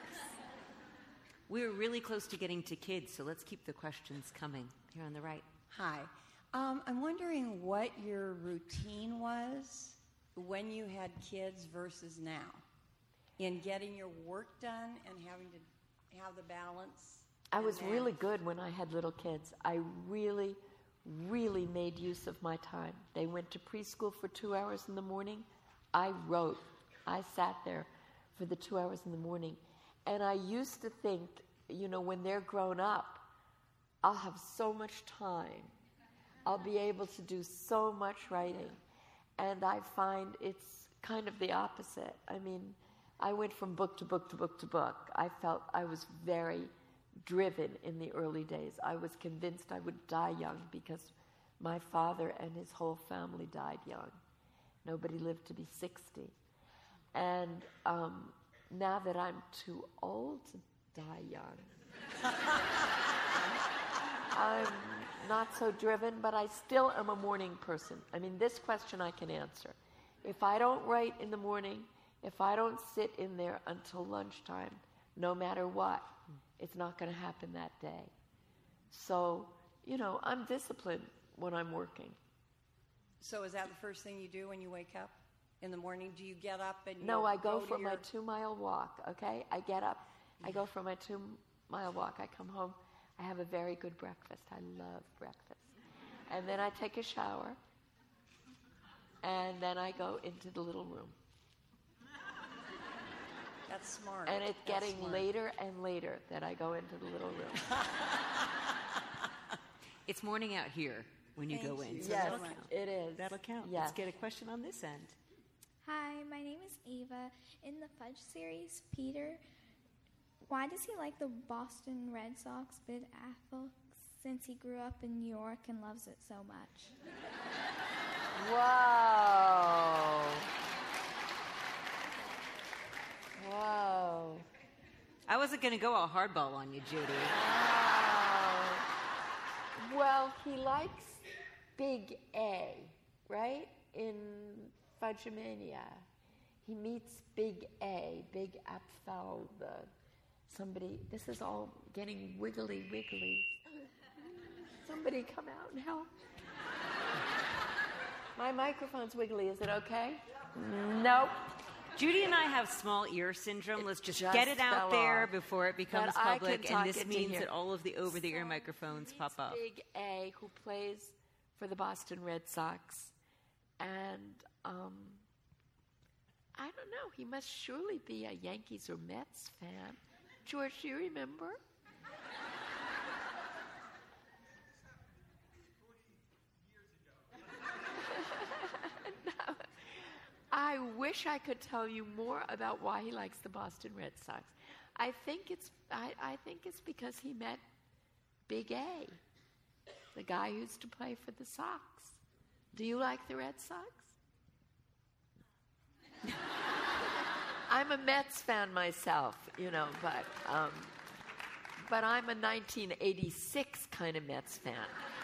We're really close to getting to kids, so let's keep the questions coming. Here on the right. Hi. Um, I'm wondering what your routine was when you had kids versus now in getting your work done and having to have the balance. I was really good when I had little kids. I really, really made use of my time. They went to preschool for two hours in the morning. I wrote. I sat there for the two hours in the morning. And I used to think, you know, when they're grown up, I'll have so much time. I'll be able to do so much writing. And I find it's kind of the opposite. I mean, I went from book to book to book to book. I felt I was very driven in the early days. I was convinced I would die young because my father and his whole family died young. Nobody lived to be sixty. And um, now that I'm too old to die young, I'm not so driven, but I still am a morning person. I mean, this question I can answer. If I don't write in the morning, if I don't sit in there until lunchtime, no matter what, it's not going to happen that day. So, you know, I'm disciplined when I'm working. So is that the first thing you do when you wake up in the morning? Do you get up and you No, I go, go for your... my two-mile walk, okay? I get up. I go for my two-mile walk. I come home. I have a very good breakfast. I love breakfast. And then I take a shower, and then I go into the little room. That's smart. And it's That's getting smart. later and later that I go into the little room. It's morning out here when you Thank go in. you. So Yes, that'll count. it is. That'll count. Yes. Let's get a question on this end. Hi, my name is Ava. In the Fudge series, Peter, why does he like the Boston Red Sox Ben Affleck since he grew up in New York and loves it so much? Whoa. Whoa. I wasn't going to go all hardball on you, Judy. Wow. Well, he likes Big A, right? In Fudgemania. He meets Big A, Big Apfel, the somebody. This is all getting wiggly wiggly. Somebody come out and help. My microphone's wiggly. Is it okay? Nope. Judy and I have small ear syndrome. Let's just, just get it out fell there off. before it becomes But I can public. talk And this into means here. that all of the over-the-ear microphones pop up. Big A, who plays for the Boston Red Sox, and um, I don't know. He must surely be a Yankees or Mets fan. George, do you remember? No. I wish I could tell you more about why he likes the Boston Red Sox. I think it's I, I think it's because he met Big A, the guy who used to play for the Sox. Do you like the Red Sox? I'm a Mets fan myself, you know, but um, but I'm a nineteen eighty-six kind of Mets fan.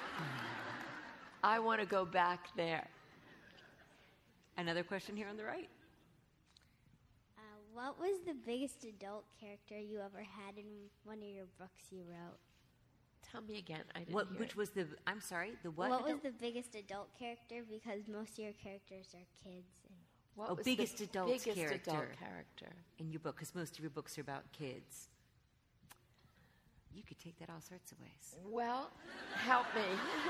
I want to go back there. Another question here on the right. Uh, what was the biggest adult character you ever had in one of your books you wrote? Tell me again. I didn't What, hear which it. was the, I'm sorry, the what? What was adult? the biggest adult character? Because most of your characters are kids. And What oh, was biggest the adult biggest character. adult character in your book, because most of your books are about kids. You could take that all sorts of ways. Well, help me.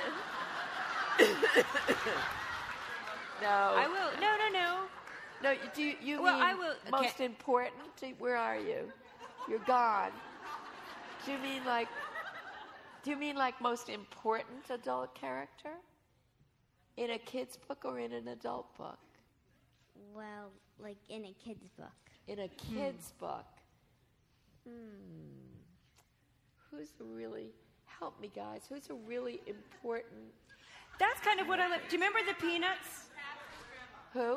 No. I will. No, no, no. No, you- do you, you Well, mean I will- most okay. important? Do- Where are you? You're gone. Do you mean like? Do you mean like most important adult character in a kid's book or in an adult book? well, like in a kid's book. In a kid's book. Hmm. Who's a really? Help me, guys. Who's a really important? That's kind of what I like. Do you remember the Peanuts? Who?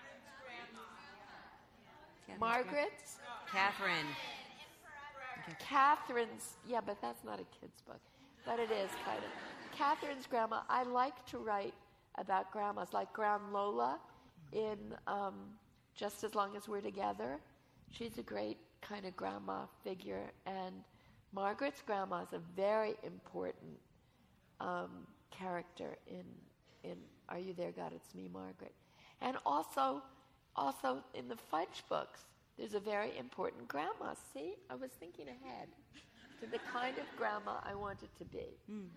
Catherine's Margaret's? Catherine. Catherine's, yeah, but that's not a kid's book. But it is kind of. Catherine's grandma, I like to write about grandmas, like Grand Lola in um, Just As Long As We're Together. She's a great kind of grandma figure. And Margaret's grandma is a very important um, character in, in Are You There, God? It's Me, Margaret. And also, also in the Fudge books, there's a very important grandma. See, I was thinking ahead to the kind of grandma I wanted to be. Mm.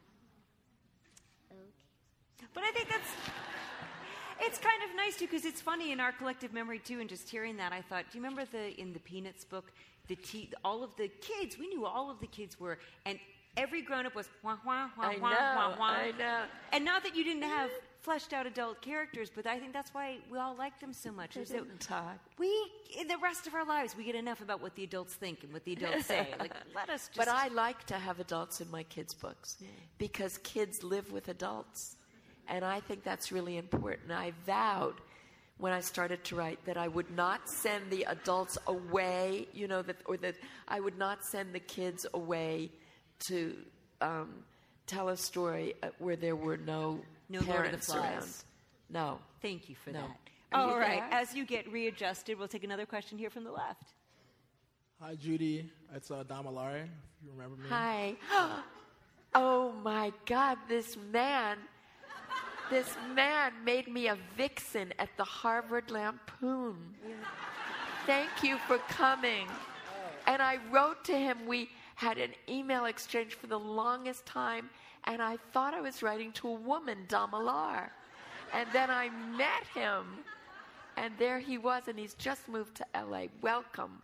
Okay. But I think that's, it's kind of nice too, because it's funny in our collective memory too, and just hearing that, I thought, do you remember the in the Peanuts book, the te- all of the kids, we knew all of the kids were, and every grown-up was wah, wah, wah, I wah, know, wah, wah. I know. And not that you didn't have fleshed out adult characters, but I think that's why we all liked them so much. They is that didn't talk. we, in the rest of our lives, we get enough about what the adults think and what the adults say. Like, let us just... But I like to have adults in my kids' books because kids live with adults. And I think that's really important. I vowed when I started to write that I would not send the adults away, you know, that, or that I would not send the kids away to um, tell a story uh, where there were no, No Lord of the parents Flies. around. No. Thank you for No. that. Are All you right, there? as you get readjusted, we'll take another question here from the left. Hi, Judy. It's uh, Damalare, if you remember me. Hi. Oh, my God, this man... This man made me a vixen at the Harvard Lampoon. Thank you for coming. And I wrote to him. We had an email exchange for the longest time, and I thought I was writing to a woman, Damalar. And then I met him, and there he was, and he's just moved to L A. Welcome.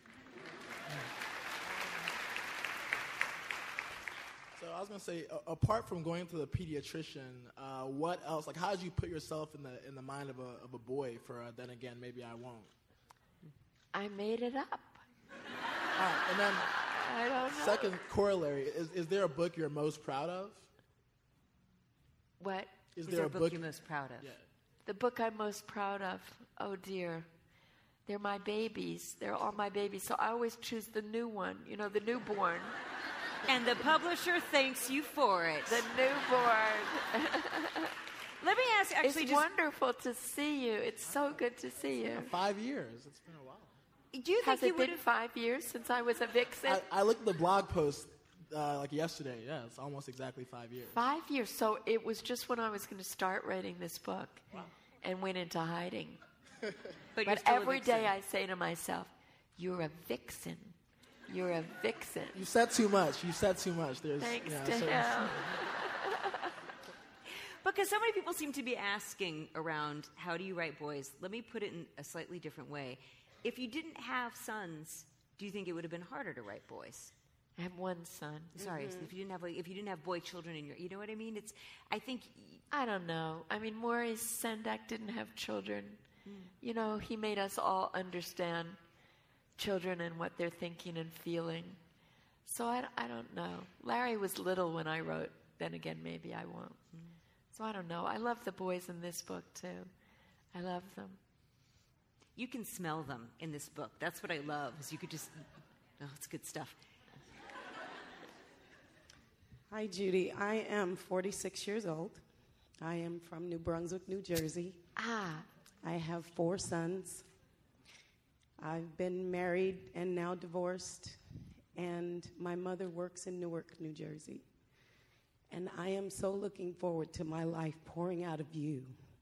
So I was gonna say, a- apart from going to the pediatrician, uh, what else? Like, how did you put yourself in the in the mind of a of a boy for uh, Then Again, Maybe I Won't? I made it up. All right, and then I don't know. second corollary: is is there a book you're most proud of? What? Is, Is there there a a book book you're most proud of? Yeah. The book I'm most proud of, oh dear, they're my babies. They're all my babies. So I always choose the new one, you know, the newborn. And the publisher thanks you for it. The newborn. Let me ask, actually, it's just, wonderful to see you. It's so good to see you. Five years. It's been a while. do you Has think you it would been five years since I was a vixen? I, I looked at the blog post uh, like yesterday. Yeah, it's almost exactly five years. Five years. So it was just when I was going to start writing this book and went into hiding. But, But, you're still a every vixen. day I say to myself, you're a vixen. You're a vixen. You said too much. You said too much. There's, Thanks you know, to certain- him. Because so many people seem to be asking around, how do you write boys? Let me put it in a slightly different way. If you didn't have sons, do you think it would have been harder to write boys? I have one son. Sorry, so if you didn't have like, if you didn't have boy children in your, you know what I mean? It's, I think, I don't know. I mean, Maurice Sendak didn't have children. You know, he made us all understand children and what they're thinking and feeling. So I, I don't know. Larry was little when I wrote Then Again, Maybe I Won't. So I don't know. I love the boys in this book, too. I love them. you can smell them in this book. That's what I love. Is you could just, oh, it's good stuff. Hi, Judy. I am forty-six years old. I am from New Brunswick, New Jersey. Ah. I have four sons. I've been married and now divorced, and my mother works in Newark, New Jersey. And I am so looking forward to my life pouring out of you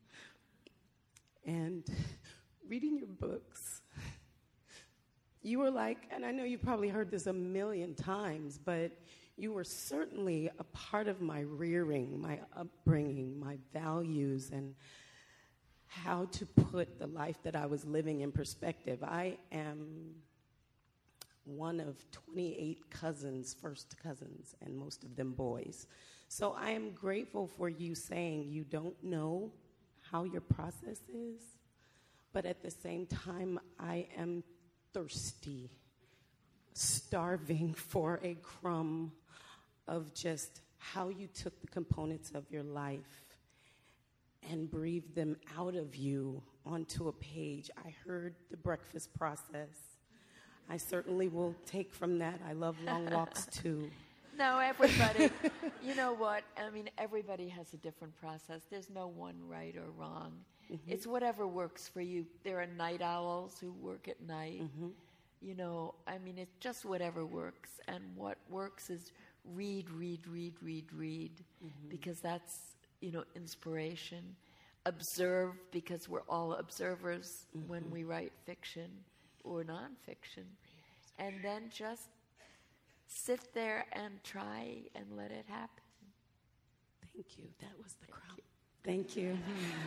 and reading your books. You were like, and I know you probably heard this a million times, but you were certainly a part of my rearing, my upbringing, my values, and how to put the life that I was living in perspective. I am one of twenty-eight cousins, first cousins, and most of them boys. So I am grateful for you saying you don't know how your process is, but at the same time, I am thirsty, starving for a crumb of just how you took the components of your life and breathed them out of you onto a page. I heard the breakfast process. I certainly will take from that. I love long walks too. No, everybody, you know what? I mean, everybody has a different process. There's no one right or wrong. Mm-hmm. It's whatever works for you. There are night owls who work at night. Mm-hmm. You know, I mean, it's just whatever works. And what works is read, read, read, read, read, mm-hmm. because that's, you know, inspiration. Observe, because we're all observers mm-hmm. when we write fiction or nonfiction. And then just sit there and try and let it happen. Thank you. That was the crowd. Thank you.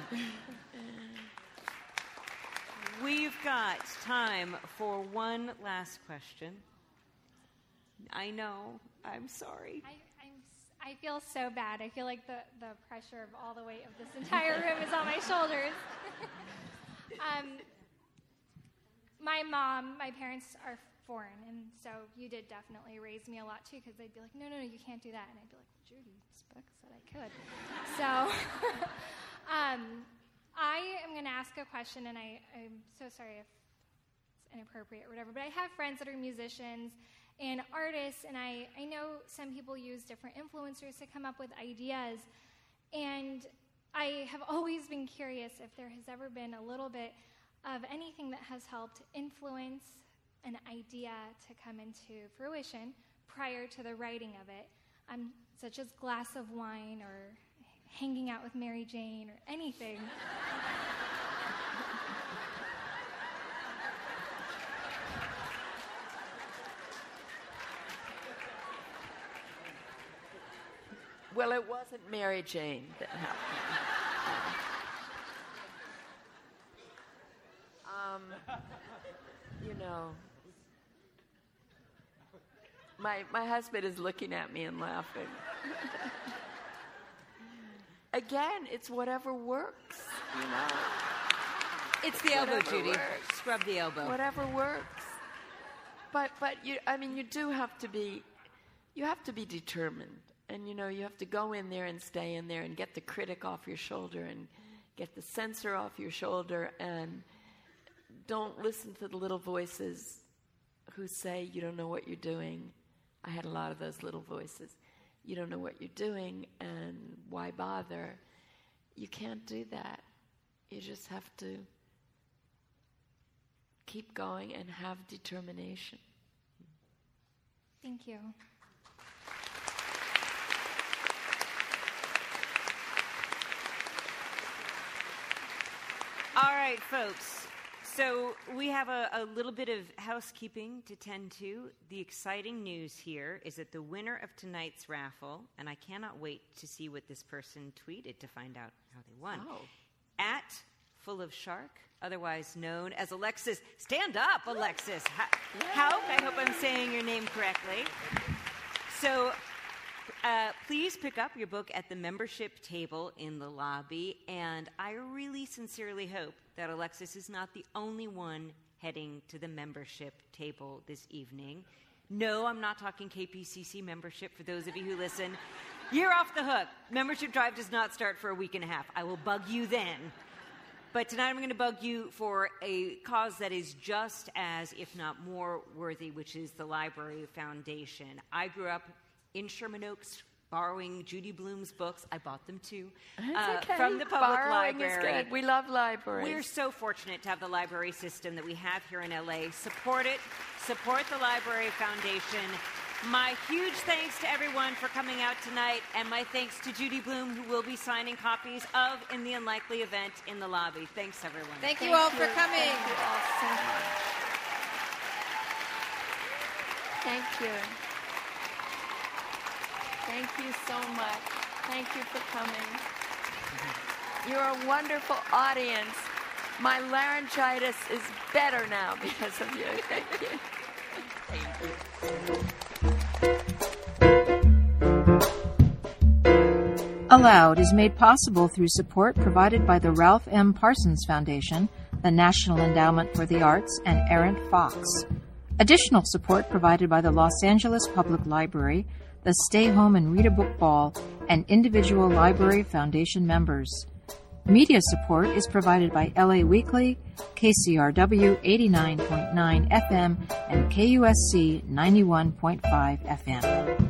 We've got time for one last question. I know. I'm sorry. I, I'm, I feel so bad. I feel like the, the pressure of all the weight of this entire room is on my shoulders. um, my mom, my parents are foreign, and so you did definitely raise me a lot too, because they'd be like, no, no, no, you can't do that. And I'd be like, well, Judy, this book said I could. So um, I am going to ask a question, and I, I'm so sorry if it's inappropriate or whatever, but I have friends that are musicians and artists, and I, I know some people use different influencers to come up with ideas, and I have always been curious if there has ever been a little bit of anything that has helped influence an idea to come into fruition prior to the writing of it, um, such as glass of wine or hanging out with Mary Jane or anything. Well, it wasn't Mary Jane that helped me. um, you know, my my husband is looking at me and laughing. Again, it's whatever works, you know. It's the elbow, Whatever Judy. works. Scrub the elbow. Whatever works. But but you, I mean, you do have to be, you have to be determined, and you know, you have to go in there and stay in there and get the critic off your shoulder and get the censor off your shoulder, and don't listen to the little voices who say you don't know what you're doing. I had a lot of those little voices. You don't know what you're doing, and why bother? You can't do that. You just have to keep going and have determination. Thank you. All right, folks. So we have a, a little bit of housekeeping to tend to. The exciting news here is that the winner of tonight's raffle, and I cannot wait to see what this person tweeted to find out how they won. Oh. At Full of Shark, otherwise known as Alexis. Stand up, Alexis. How? I hope I'm saying your name correctly. So uh, please pick up your book at the membership table in the lobby, and I really sincerely hope that Alexis is not the only one heading to the membership table this evening. No, I'm not talking K P C C membership for those of you who listen. You're off the hook. Membership drive does not start for a week and a half. I will bug you then. But tonight I'm going to bug you for a cause that is just as, if not more, worthy, which is the Library Foundation. I grew up in Sherman Oaks, borrowing Judy Blume's books. I bought them too. It's okay. From the public Borrowing library. is good. We love libraries. We're so fortunate to have the library system that we have here in L A. Support it. Support the Library Foundation. My huge thanks to everyone for coming out tonight, and my thanks to Judy Blume, who will be signing copies of In the Unlikely Event in the lobby. Thanks, everyone. Thank you all for coming. Thank you all so much. Thank you. Thank you so much. Thank you for coming. You're a wonderful audience. My laryngitis is better now because of you. Thank you. Thank you. Aloud is made possible through support provided by the Ralph M. Parsons Foundation, the National Endowment for the Arts, and Errant Fox. Additional support provided by the Los Angeles Public Library, the Stay Home and Read a Book Ball, and individual Library Foundation members. Media support is provided by L A Weekly, K C R W eighty-nine point nine F M, and K U S C ninety-one point five F M.